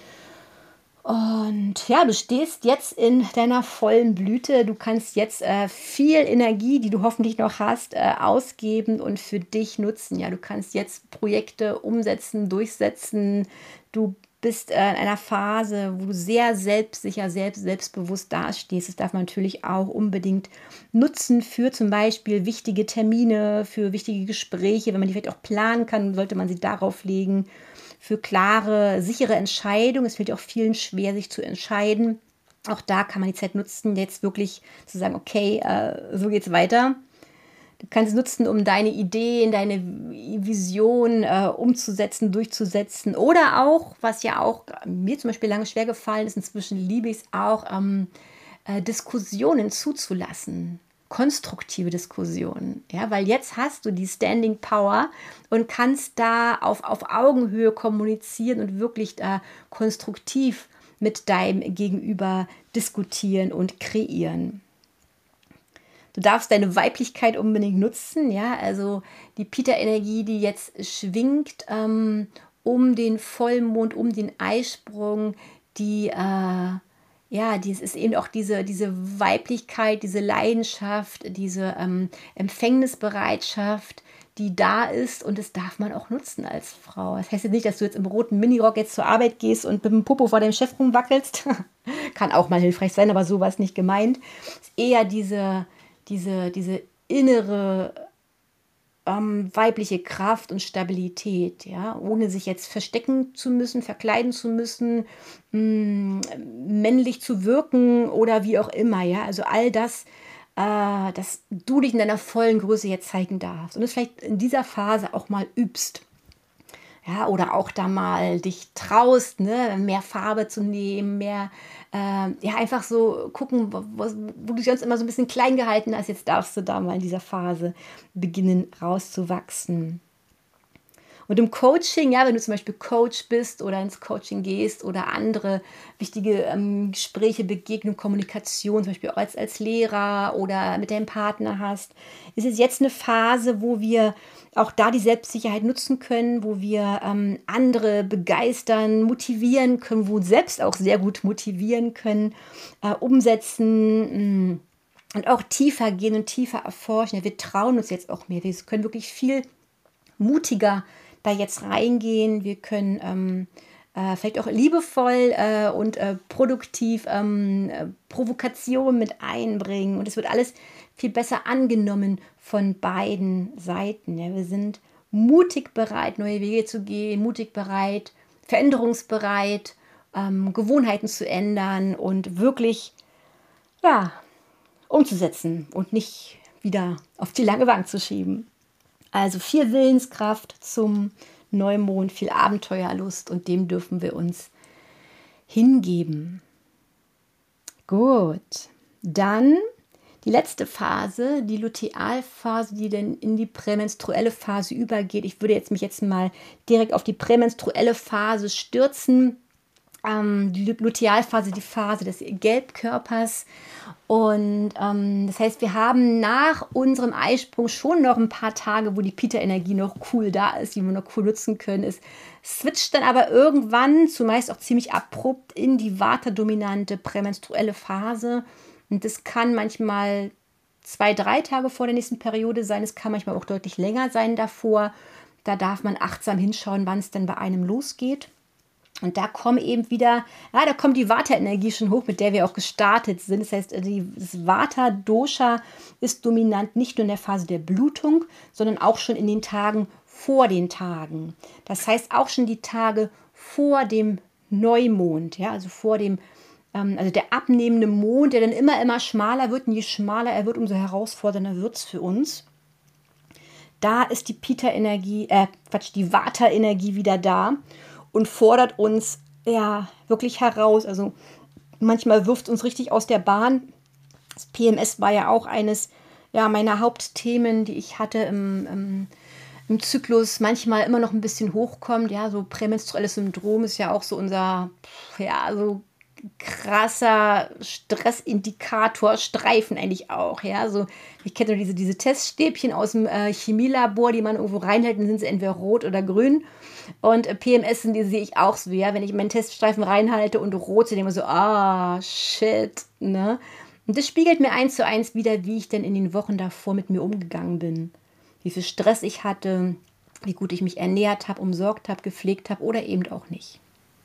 Und ja, du stehst jetzt in deiner vollen Blüte. Du kannst jetzt äh, viel Energie, die du hoffentlich noch hast, äh, ausgeben und für dich nutzen. Ja, du kannst jetzt Projekte umsetzen, durchsetzen. Du bist äh, in einer Phase, wo du sehr selbstsicher, selbst, selbstbewusst dastehst. Das darf man natürlich auch unbedingt nutzen für zum Beispiel wichtige Termine, für wichtige Gespräche. Wenn man die vielleicht auch planen kann, sollte man sie darauf legen. Für klare, sichere Entscheidungen. Es fällt auch vielen schwer, sich zu entscheiden. Auch da kann man die Zeit nutzen, jetzt wirklich zu sagen, okay, äh, so geht's weiter. Du kannst es nutzen, um deine Ideen, deine Vision äh, umzusetzen, durchzusetzen. Oder auch, was ja auch mir zum Beispiel lange schwer gefallen ist, inzwischen liebe ich es auch, ähm, äh, Diskussionen zuzulassen. Konstruktive Diskussionen. Ja, weil jetzt hast du die Standing Power und kannst da auf, auf Augenhöhe kommunizieren und wirklich da konstruktiv mit deinem Gegenüber diskutieren und kreieren. Du darfst deine Weiblichkeit unbedingt nutzen, ja, also die Pitta-Energie, die jetzt schwingt ähm, um den Vollmond, um den Eisprung, die, äh, ja, dies ist eben auch diese, diese Weiblichkeit, diese Leidenschaft, diese ähm, Empfängnisbereitschaft, die da ist und das darf man auch nutzen als Frau. Das heißt jetzt nicht, dass du jetzt im roten Minirock jetzt zur Arbeit gehst und mit dem Popo vor deinem Chef rumwackelst. Kann auch mal hilfreich sein, aber so war es nicht gemeint. Es ist eher diese Diese, diese innere ähm, weibliche Kraft und Stabilität, ja, ohne sich jetzt verstecken zu müssen, verkleiden zu müssen, mh, männlich zu wirken oder wie auch immer, ja, also all das, äh, dass du dich in deiner vollen Größe jetzt zeigen darfst und es vielleicht in dieser Phase auch mal übst. Ja, oder auch da mal dich traust, ne, mehr Farbe zu nehmen, mehr, ähm, ja, einfach so gucken, wo, wo wo du dich sonst immer so ein bisschen klein gehalten hast. Jetzt darfst du da mal in dieser Phase beginnen rauszuwachsen. Und im Coaching, ja, wenn du zum Beispiel Coach bist oder ins Coaching gehst oder andere wichtige ähm, Gespräche, Begegnungen, Kommunikation, zum Beispiel auch als, als Lehrer oder mit deinem Partner hast, ist es jetzt eine Phase, wo wir auch da die Selbstsicherheit nutzen können, wo wir ähm, andere begeistern, motivieren können, wo wir uns selbst auch sehr gut motivieren können, äh, umsetzen mh, und auch tiefer gehen und tiefer erforschen. Ja, wir trauen uns jetzt auch mehr. Wir können wirklich viel mutiger da jetzt reingehen. Wir können ähm, äh, vielleicht auch liebevoll äh, und äh, produktiv ähm, äh, Provokation mit einbringen. Und es wird alles viel besser angenommen von beiden Seiten. Ja. Wir sind mutig bereit, neue Wege zu gehen, mutig bereit, veränderungsbereit, ähm, Gewohnheiten zu ändern und wirklich, ja, umzusetzen und nicht wieder auf die lange Bank zu schieben. Also viel Willenskraft zum Neumond, viel Abenteuerlust und dem dürfen wir uns hingeben. Gut, dann die letzte Phase, die Lutealphase, die dann in die prämenstruelle Phase übergeht. Ich würde jetzt mich jetzt mal direkt auf die prämenstruelle Phase stürzen. Ähm, die Lutealphase, die Phase des Gelbkörpers. Und ähm, das heißt, wir haben nach unserem Eisprung schon noch ein paar Tage, wo die Pitta-Energie noch cool da ist, die wir noch cool nutzen können. Es switcht dann aber irgendwann, zumeist auch ziemlich abrupt, in die Vata-dominante prämenstruelle Phase. Und das kann manchmal zwei, drei Tage vor der nächsten Periode sein. Es kann manchmal auch deutlich länger sein davor. Da darf man achtsam hinschauen, wann es dann bei einem losgeht. Und da kommen eben wieder, ja, da kommt die Vata-Energie schon hoch, mit der wir auch gestartet sind. Das heißt, die, das Vata-Dosha ist dominant nicht nur in der Phase der Blutung, sondern auch schon in den Tagen vor den Tagen. Das heißt auch schon die Tage vor dem Neumond, ja, also vor dem, ähm, also der abnehmende Mond, der dann immer, immer schmaler wird. Und je schmaler er wird, umso herausfordernder wird es für uns. Da ist die Pitta-Energie, äh, Quatsch, die Vata-Energie wieder da und fordert uns ja wirklich heraus. Also manchmal wirft es uns richtig aus der Bahn. Das P M S war ja auch eines ja, meiner Hauptthemen, die ich hatte im, im, im Zyklus, manchmal immer noch ein bisschen hochkommt. Ja, so prämenstruelles Syndrom ist ja auch so unser, ja, so krasser Stressindikator, Streifen eigentlich auch, ja, so, ich kenne nur diese, diese Teststäbchen aus dem äh, Chemielabor, die man irgendwo reinhält, dann sind sie entweder rot oder grün und äh, P M S, die sehe ich auch so, ja, wenn ich meinen Teststreifen reinhalte und rot, dann denke ich so, ah, shit, ne, und das spiegelt mir eins zu eins wieder, wie ich denn in den Wochen davor mit mir umgegangen bin, wie viel Stress ich hatte, wie gut ich mich ernährt habe, umsorgt habe, gepflegt habe oder eben auch nicht.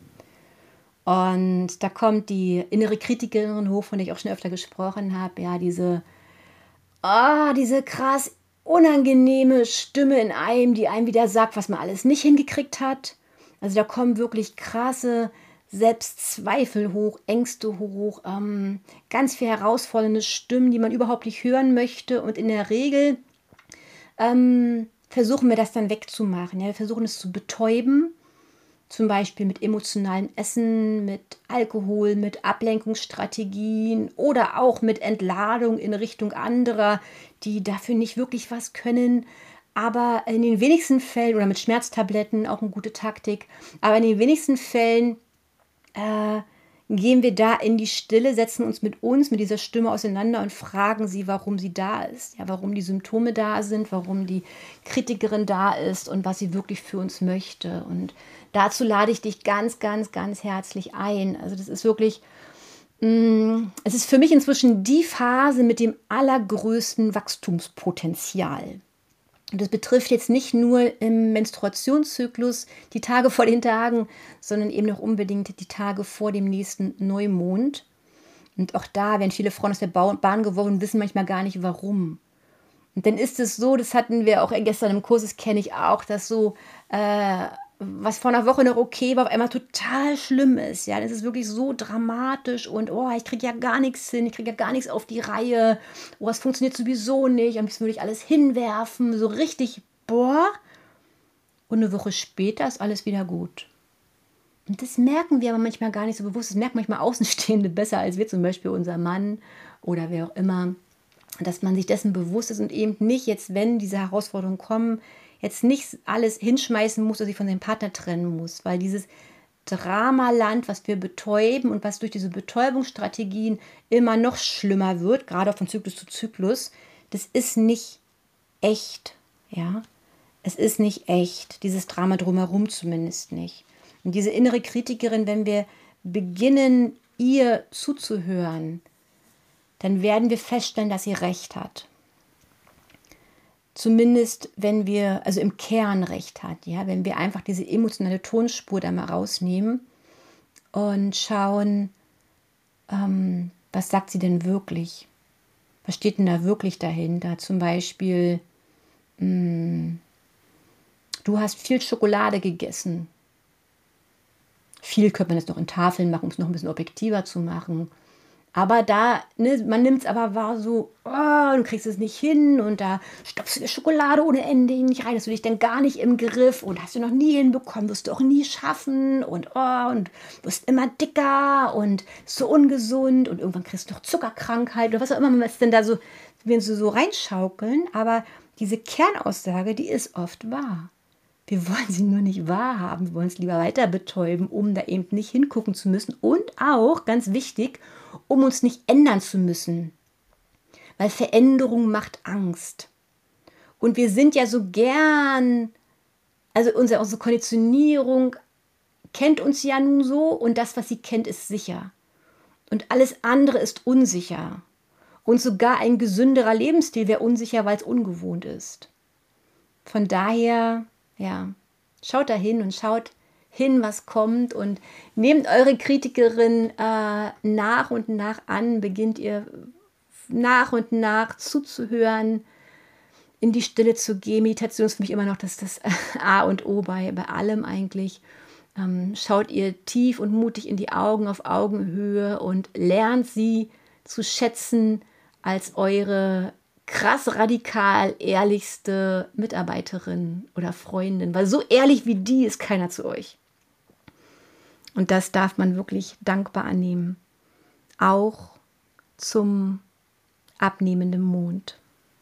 Und da kommt die innere Kritikerin hoch, von der ich auch schon öfter gesprochen habe. Ja, diese, oh, diese krass unangenehme Stimme in einem, die einem wieder sagt, was man alles nicht hingekriegt hat. Also da kommen wirklich krasse Selbstzweifel hoch, Ängste hoch, ähm, ganz viel herausfordernde Stimmen, die man überhaupt nicht hören möchte. Und in der Regel ähm, versuchen wir das dann wegzumachen. Ja? Wir versuchen es zu betäuben. Zum Beispiel mit emotionalem Essen, mit Alkohol, mit Ablenkungsstrategien oder auch mit Entladung in Richtung anderer, die dafür nicht wirklich was können. Aber in den wenigsten Fällen, oder mit Schmerztabletten, auch eine gute Taktik, aber in den wenigsten Fällen äh, gehen wir da in die Stille, setzen uns mit uns, mit dieser Stimme auseinander und fragen sie, warum sie da ist, ja, warum die Symptome da sind, warum die Kritikerin da ist und was sie wirklich für uns möchte. Und dazu lade ich dich ganz, ganz, ganz herzlich ein. Also das ist wirklich, mh, es ist für mich inzwischen die Phase mit dem allergrößten Wachstumspotenzial. Und das betrifft jetzt nicht nur im Menstruationszyklus die Tage vor den Tagen, sondern eben auch unbedingt die Tage vor dem nächsten Neumond. Und auch da werden viele Frauen aus der Bahn geworfen und wissen manchmal gar nicht, warum. Und dann ist es so, das hatten wir auch gestern im Kurs, das kenne ich auch, dass so, äh, was vor einer Woche noch okay war, auf einmal total schlimm ist. Ja, das ist wirklich so dramatisch und oh, ich kriege ja gar nichts hin, ich kriege ja gar nichts auf die Reihe. Oh, es funktioniert sowieso nicht, am liebsten würde ich alles hinwerfen, so richtig, boah. und eine Woche später ist alles wieder gut. Und das merken wir aber manchmal gar nicht so bewusst. Das merken manchmal Außenstehende besser als wir, zum Beispiel unser Mann oder wer auch immer, dass man sich dessen bewusst ist und eben nicht jetzt, wenn diese Herausforderungen kommen, jetzt nicht alles hinschmeißen muss oder sich von seinem Partner trennen muss, weil dieses Dramaland, was wir betäuben und was durch diese Betäubungsstrategien immer noch schlimmer wird, gerade auch von Zyklus zu Zyklus, das ist nicht echt, ja. Es ist nicht echt, dieses Drama drumherum zumindest nicht. Und diese innere Kritikerin, wenn wir beginnen, ihr zuzuhören, dann werden wir feststellen, dass sie recht hat. Zumindest, wenn wir, also im Kern recht hat, ja, wenn wir einfach diese emotionale Tonspur da mal rausnehmen und schauen, ähm, was sagt sie denn wirklich? Was steht denn da wirklich dahinter? Zum Beispiel, mh, du hast viel Schokolade gegessen. Viel könnte man jetzt noch in Tafeln machen, um es noch ein bisschen objektiver zu machen. Aber da, ne, man nimmt es aber wahr so, oh, du kriegst es nicht hin und da stopfst du dir Schokolade ohne Ende nicht rein, hast du dich dann gar nicht im Griff und hast du noch nie hinbekommen, wirst du auch nie schaffen und oh, und wirst immer dicker und so ungesund und irgendwann kriegst du noch Zuckerkrankheit oder was auch immer man es denn da so, wenn sie so reinschaukeln. Aber diese Kernaussage, die ist oft wahr. Wir wollen sie nur nicht wahrhaben, wir wollen es lieber weiter betäuben, um da eben nicht hingucken zu müssen und auch, ganz wichtig, um uns nicht ändern zu müssen. Weil Veränderung macht Angst. Und wir sind ja so gern, also unsere, unsere Konditionierung kennt uns ja nun so und das, was sie kennt, ist sicher. Und alles andere ist unsicher. Und sogar ein gesünderer Lebensstil wäre unsicher, weil es ungewohnt ist. Von daher, ja, schaut da hin und schaut hin, was kommt und nehmt eure Kritikerin äh, nach und nach an, beginnt ihr nach und nach zuzuhören, in die Stille zu gehen. Meditation ist für mich immer noch das, das A und O bei, bei allem eigentlich. Ähm, schaut ihr tief und mutig in die Augen auf Augenhöhe und lernt sie zu schätzen als eure krass radikal ehrlichste Mitarbeiterin oder Freundin, weil so ehrlich wie die ist keiner zu euch. Und das darf man wirklich dankbar annehmen. Auch zum abnehmenden Mond.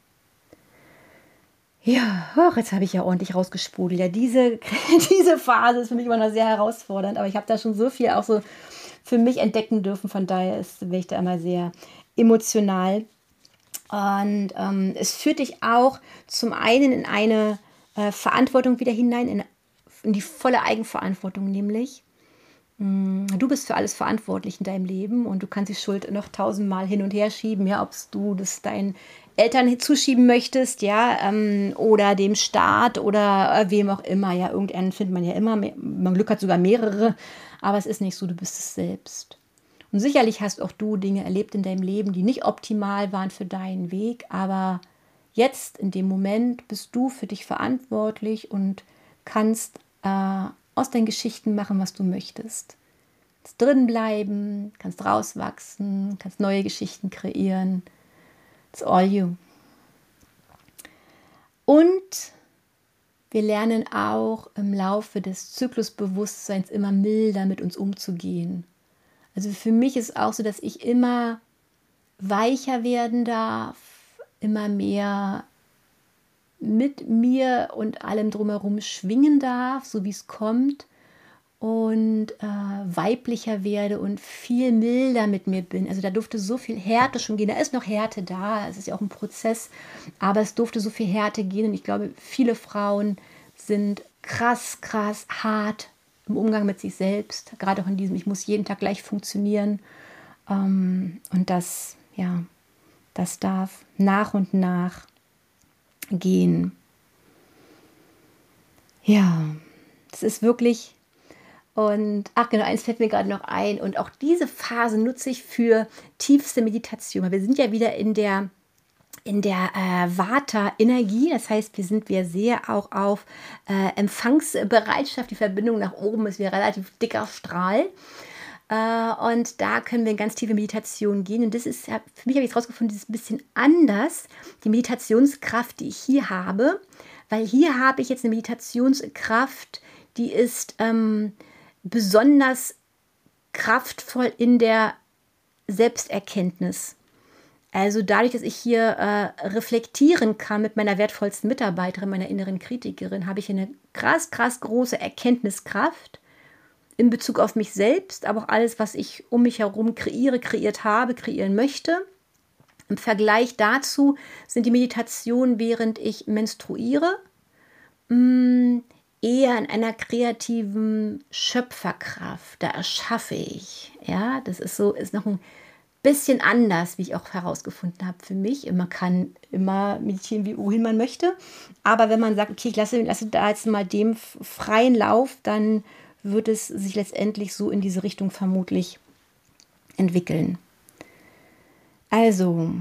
Ja, och, jetzt habe ich ja ordentlich rausgesprudelt. Ja, diese, diese Phase ist für mich immer noch sehr herausfordernd, aber ich habe da schon so viel auch so für mich entdecken dürfen. Von daher ist, bin ich da immer sehr emotional. Und ähm, es führt dich auch zum einen in eine äh, Verantwortung wieder hinein, in, in die volle Eigenverantwortung nämlich. Du bist für alles verantwortlich in deinem Leben und du kannst die Schuld noch tausendmal hin und her schieben, ja, ob du das deinen Eltern zuschieben möchtest, ja, ähm, oder dem Staat oder äh, wem auch immer, ja, irgendeinen findet man ja immer, man Glück hat sogar mehrere, aber es ist nicht so, du bist es selbst. Und sicherlich hast auch du Dinge erlebt in deinem Leben, die nicht optimal waren für deinen Weg, aber jetzt in dem Moment bist du für dich verantwortlich und kannst äh, aus deinen Geschichten machen, was du möchtest. Du kannst drin bleiben, kannst rauswachsen, kannst neue Geschichten kreieren. It's all you. Und wir lernen auch im Laufe des Zyklusbewusstseins immer milder mit uns umzugehen. Also für mich ist es auch so, dass ich immer weicher werden darf, immer mehr mit mir und allem drumherum schwingen darf, so wie es kommt und äh, weiblicher werde und viel milder mit mir bin. Also da durfte so viel Härte schon gehen. Da ist noch Härte da, es ist ja auch ein Prozess, aber es durfte so viel Härte gehen und ich glaube, viele Frauen sind krass, krass hart im Umgang mit sich selbst, gerade auch in diesem, ich muss jeden Tag gleich funktionieren ähm, und das, ja, das darf nach und nach gehen. Ja, das ist wirklich, und ach genau, eins fällt mir gerade noch ein, und auch diese Phase nutze ich für tiefste Meditation, weil wir sind ja wieder in der in der äh, Vata-Energie, das heißt, wir sind wir sehr auch auf äh, Empfangsbereitschaft, die Verbindung nach oben ist wie ein relativ dicker Strahl. Und da können wir in ganz tiefe Meditation gehen. Und das ist, für mich habe ich es rausgefunden, das ist ein bisschen anders, die Meditationskraft, die ich hier habe, weil hier habe ich jetzt eine Meditationskraft, die ist ähm, besonders kraftvoll in der Selbsterkenntnis. Also dadurch, dass ich hier äh, reflektieren kann mit meiner wertvollsten Mitarbeiterin, meiner inneren Kritikerin, habe ich hier eine krass, krass große Erkenntniskraft in Bezug auf mich selbst, aber auch alles, was ich um mich herum kreiere, kreiert habe, kreieren möchte. Im Vergleich dazu sind die Meditationen, während ich menstruiere, mh, eher in einer kreativen Schöpferkraft. Da erschaffe ich. Ja, das ist so, ist noch ein bisschen anders, wie ich auch herausgefunden habe für mich. Man kann immer meditieren, wie wohin man möchte. Aber wenn man sagt, okay, ich lasse, lasse da jetzt mal dem freien Lauf, dann wird es sich letztendlich so in diese Richtung vermutlich entwickeln. Also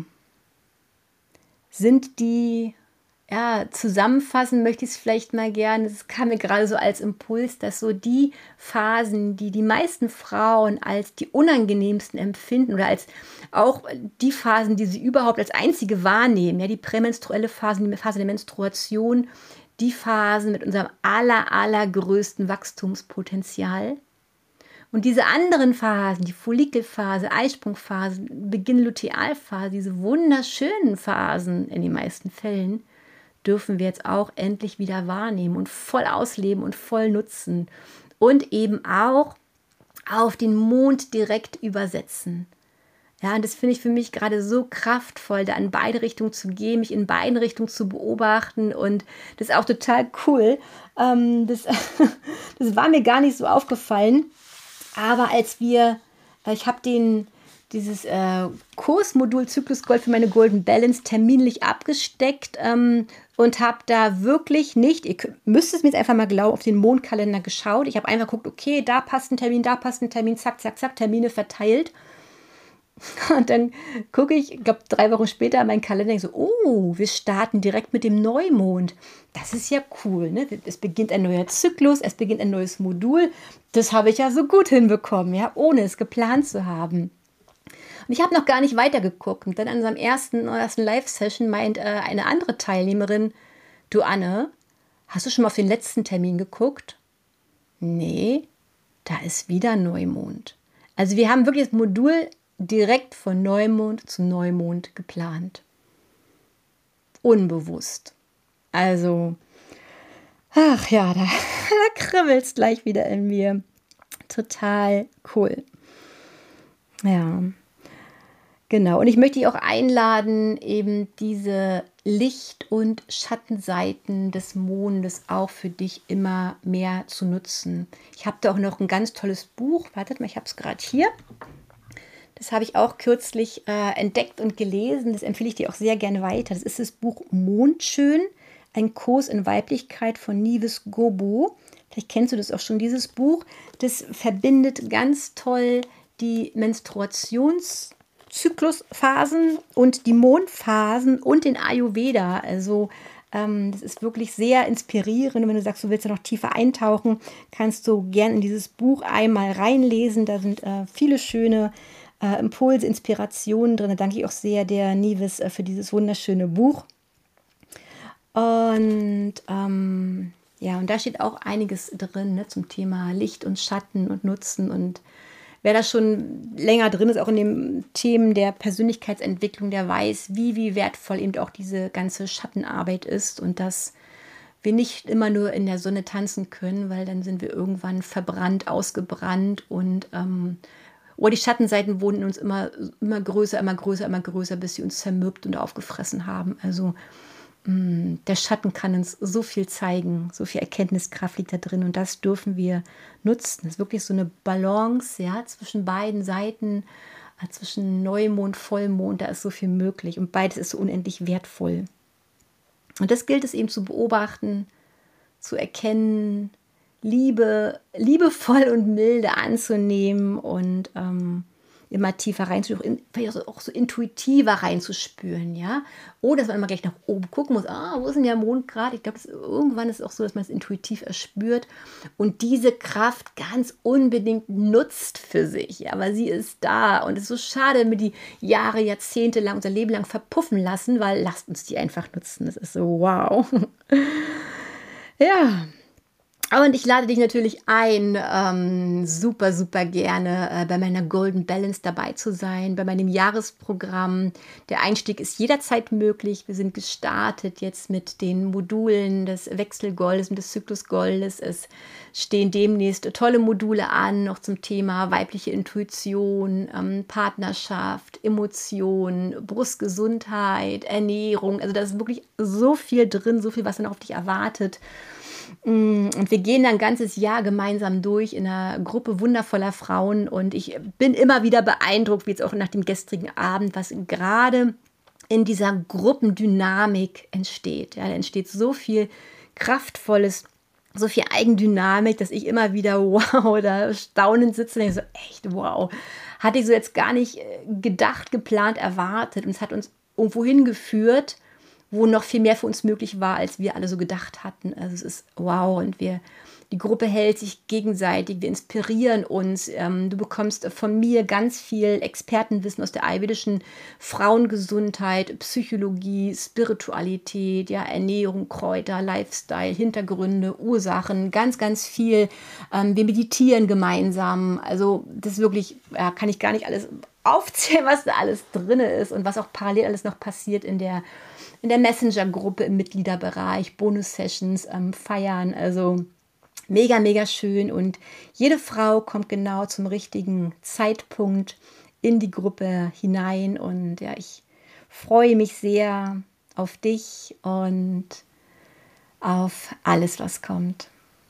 sind die, ja, zusammenfassen möchte ich es vielleicht mal gerne, es kam mir gerade so als Impuls, dass so die Phasen, die die meisten Frauen als die unangenehmsten empfinden oder als auch die Phasen, die sie überhaupt als einzige wahrnehmen, ja, die prämenstruelle Phase, die Phase der Menstruation, die Phasen mit unserem aller, allergrößten Wachstumspotenzial. Und diese anderen Phasen, die Follikelphase, Eisprungphase, Beginn Lutealphase, diese wunderschönen Phasen in den meisten Fällen, dürfen wir jetzt auch endlich wieder wahrnehmen und voll ausleben und voll nutzen. Und eben auch auf den Mond direkt übersetzen. Ja, und das finde ich für mich gerade so kraftvoll, da in beide Richtungen zu gehen, mich in beiden Richtungen zu beobachten. Und das ist auch total cool. Ähm, das, das war mir gar nicht so aufgefallen. Aber als wir, ich habe den dieses äh, Kursmodul Zyklus Gold für meine Golden Balance terminlich abgesteckt ähm, und habe da wirklich nicht, ihr müsst es mir jetzt einfach mal glauben, auf den Mondkalender geschaut. Ich habe einfach geguckt, okay, da passt ein Termin, da passt ein Termin, zack, zack, zack, Termine verteilt. Und dann gucke ich, ich glaube, drei Wochen später an meinen Kalender und so, oh, wir starten direkt mit dem Neumond. Das ist ja cool, ne? Es beginnt ein neuer Zyklus, es beginnt ein neues Modul. Das habe ich ja so gut hinbekommen, ja, ohne es geplant zu haben. Und ich habe noch gar nicht weitergeguckt. Und dann an unserem ersten, ersten Live-Session meint äh, eine andere Teilnehmerin, du Anne, hast du schon mal auf den letzten Termin geguckt? Nee, da ist wieder Neumond. Also wir haben wirklich das Modul direkt von Neumond zu Neumond geplant. Unbewusst. Also, ach ja, da, da kribbelt es gleich wieder in mir. Total cool. Ja, genau. Und ich möchte dich auch einladen, eben diese Licht- und Schattenseiten des Mondes auch für dich immer mehr zu nutzen. Ich habe da auch noch ein ganz tolles Buch. Wartet mal, ich habe es gerade hier. Das habe ich auch kürzlich äh, entdeckt und gelesen. Das empfehle ich dir auch sehr gerne weiter. Das ist das Buch Mondschön, ein Kurs in Weiblichkeit von Nives Gobo. Vielleicht kennst du das auch schon, dieses Buch. Das verbindet ganz toll die Menstruationszyklusphasen und die Mondphasen und den Ayurveda. Also ähm, das ist wirklich sehr inspirierend. Und wenn du sagst, du willst da noch tiefer eintauchen, kannst du gern in dieses Buch einmal reinlesen. Da sind äh, viele schöne Äh, Impulse, Inspirationen drin. Da danke ich auch sehr der Nives äh, für dieses wunderschöne Buch. Und ähm, ja, und da steht auch einiges drin, ne, zum Thema Licht und Schatten und Nutzen. Und wer da schon länger drin ist, auch in den Themen der Persönlichkeitsentwicklung, der weiß, wie, wie wertvoll eben auch diese ganze Schattenarbeit ist und dass wir nicht immer nur in der Sonne tanzen können, weil dann sind wir irgendwann verbrannt, ausgebrannt und ähm, oder die Schattenseiten wurden in uns immer, immer größer, immer größer, immer größer, bis sie uns zermürbt und aufgefressen haben. Also mh, der Schatten kann uns so viel zeigen, so viel Erkenntniskraft liegt da drin und das dürfen wir nutzen. Das ist wirklich so eine Balance, ja, zwischen beiden Seiten, äh, zwischen Neumond, Vollmond, da ist so viel möglich und beides ist so unendlich wertvoll. Und das gilt es eben zu beobachten, zu erkennen, Liebe, liebevoll und milde anzunehmen und ähm, immer tiefer reinzuspüren, vielleicht auch so, auch so intuitiver reinzuspüren, ja. Oder dass man immer gleich nach oben gucken muss, ah, wo ist denn der Mond gerade? Ich glaube, irgendwann ist es auch so, dass man es intuitiv erspürt und diese Kraft ganz unbedingt nutzt für sich, ja, aber sie ist da und es ist so schade, wenn wir die Jahre, Jahrzehnte lang, unser Leben lang verpuffen lassen, weil lasst uns die einfach nutzen. Das ist so wow. Ja. Und ich lade dich natürlich ein, ähm, super, super gerne äh, bei meiner Golden Balance dabei zu sein, bei meinem Jahresprogramm. Der Einstieg ist jederzeit möglich. Wir sind gestartet jetzt mit den Modulen des Wechselgoldes und des Zyklusgoldes. Es stehen demnächst tolle Module an, noch zum Thema weibliche Intuition, ähm, Partnerschaft, Emotion, Brustgesundheit, Ernährung. Also da ist wirklich so viel drin, so viel, was dann auf dich erwartet. Und wir gehen dann ein ganzes Jahr gemeinsam durch in einer Gruppe wundervoller Frauen und ich bin immer wieder beeindruckt, wie jetzt auch nach dem gestrigen Abend, was gerade in dieser Gruppendynamik entsteht. Ja, da entsteht so viel Kraftvolles, so viel Eigendynamik, dass ich immer wieder wow oder staunend sitze und denke so, echt wow. Hatte ich so jetzt gar nicht gedacht, geplant, erwartet und es hat uns irgendwo hingeführt, wo noch viel mehr für uns möglich war, als wir alle so gedacht hatten. Also es ist wow und wir, die Gruppe hält sich gegenseitig, wir inspirieren uns. Ähm, du bekommst von mir ganz viel Expertenwissen aus der ayurvedischen Frauengesundheit, Psychologie, Spiritualität, ja, Ernährung, Kräuter, Lifestyle, Hintergründe, Ursachen, ganz, ganz viel. Ähm, wir meditieren gemeinsam. Also das ist wirklich, ja, kann ich gar nicht alles aufzählen, was da alles drin ist und was auch parallel alles noch passiert in der in der Messenger-Gruppe im Mitgliederbereich, Bonus-Sessions, ähm, Feiern, also mega, mega schön und jede Frau kommt genau zum richtigen Zeitpunkt in die Gruppe hinein und ja, ich freue mich sehr auf dich und auf alles, was kommt.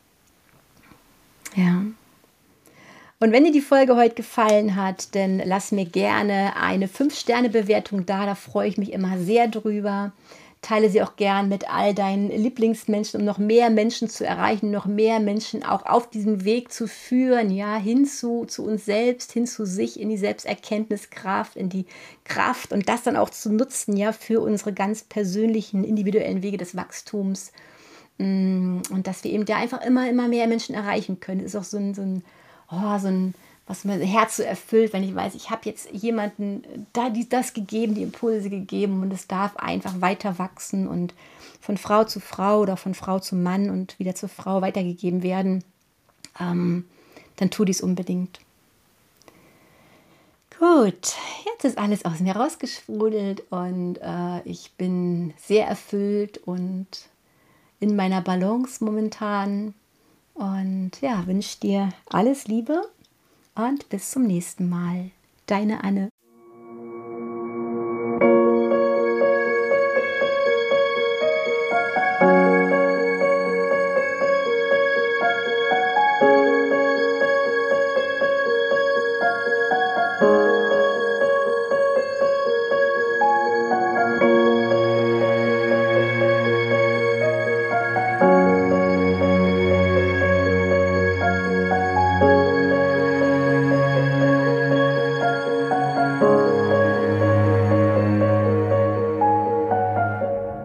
Ja. Und wenn dir die Folge heute gefallen hat, dann lass mir gerne eine fünf Sterne Bewertung da, da freue ich mich immer sehr drüber. Teile sie auch gern mit all deinen Lieblingsmenschen, um noch mehr Menschen zu erreichen, noch mehr Menschen auch auf diesem Weg zu führen, ja, hin zu, zu uns selbst, hin zu sich, in die Selbsterkenntniskraft, in die Kraft und das dann auch zu nutzen, ja, für unsere ganz persönlichen, individuellen Wege des Wachstums. Und dass wir eben da einfach immer, immer mehr Menschen erreichen können. Das ist auch so ein, so ein Oh, so ein, was mein Herz so erfüllt, wenn ich weiß, ich habe jetzt jemanden da die, das gegeben, die Impulse gegeben und es darf einfach weiter wachsen und von Frau zu Frau oder von Frau zu Mann und wieder zur Frau weitergegeben werden, ähm, dann tu dies unbedingt. Gut, jetzt ist alles aus mir rausgesprudelt und äh, ich bin sehr erfüllt und in meiner Balance momentan. Und ja, wünsche dir alles Liebe und bis zum nächsten Mal. Deine Anne.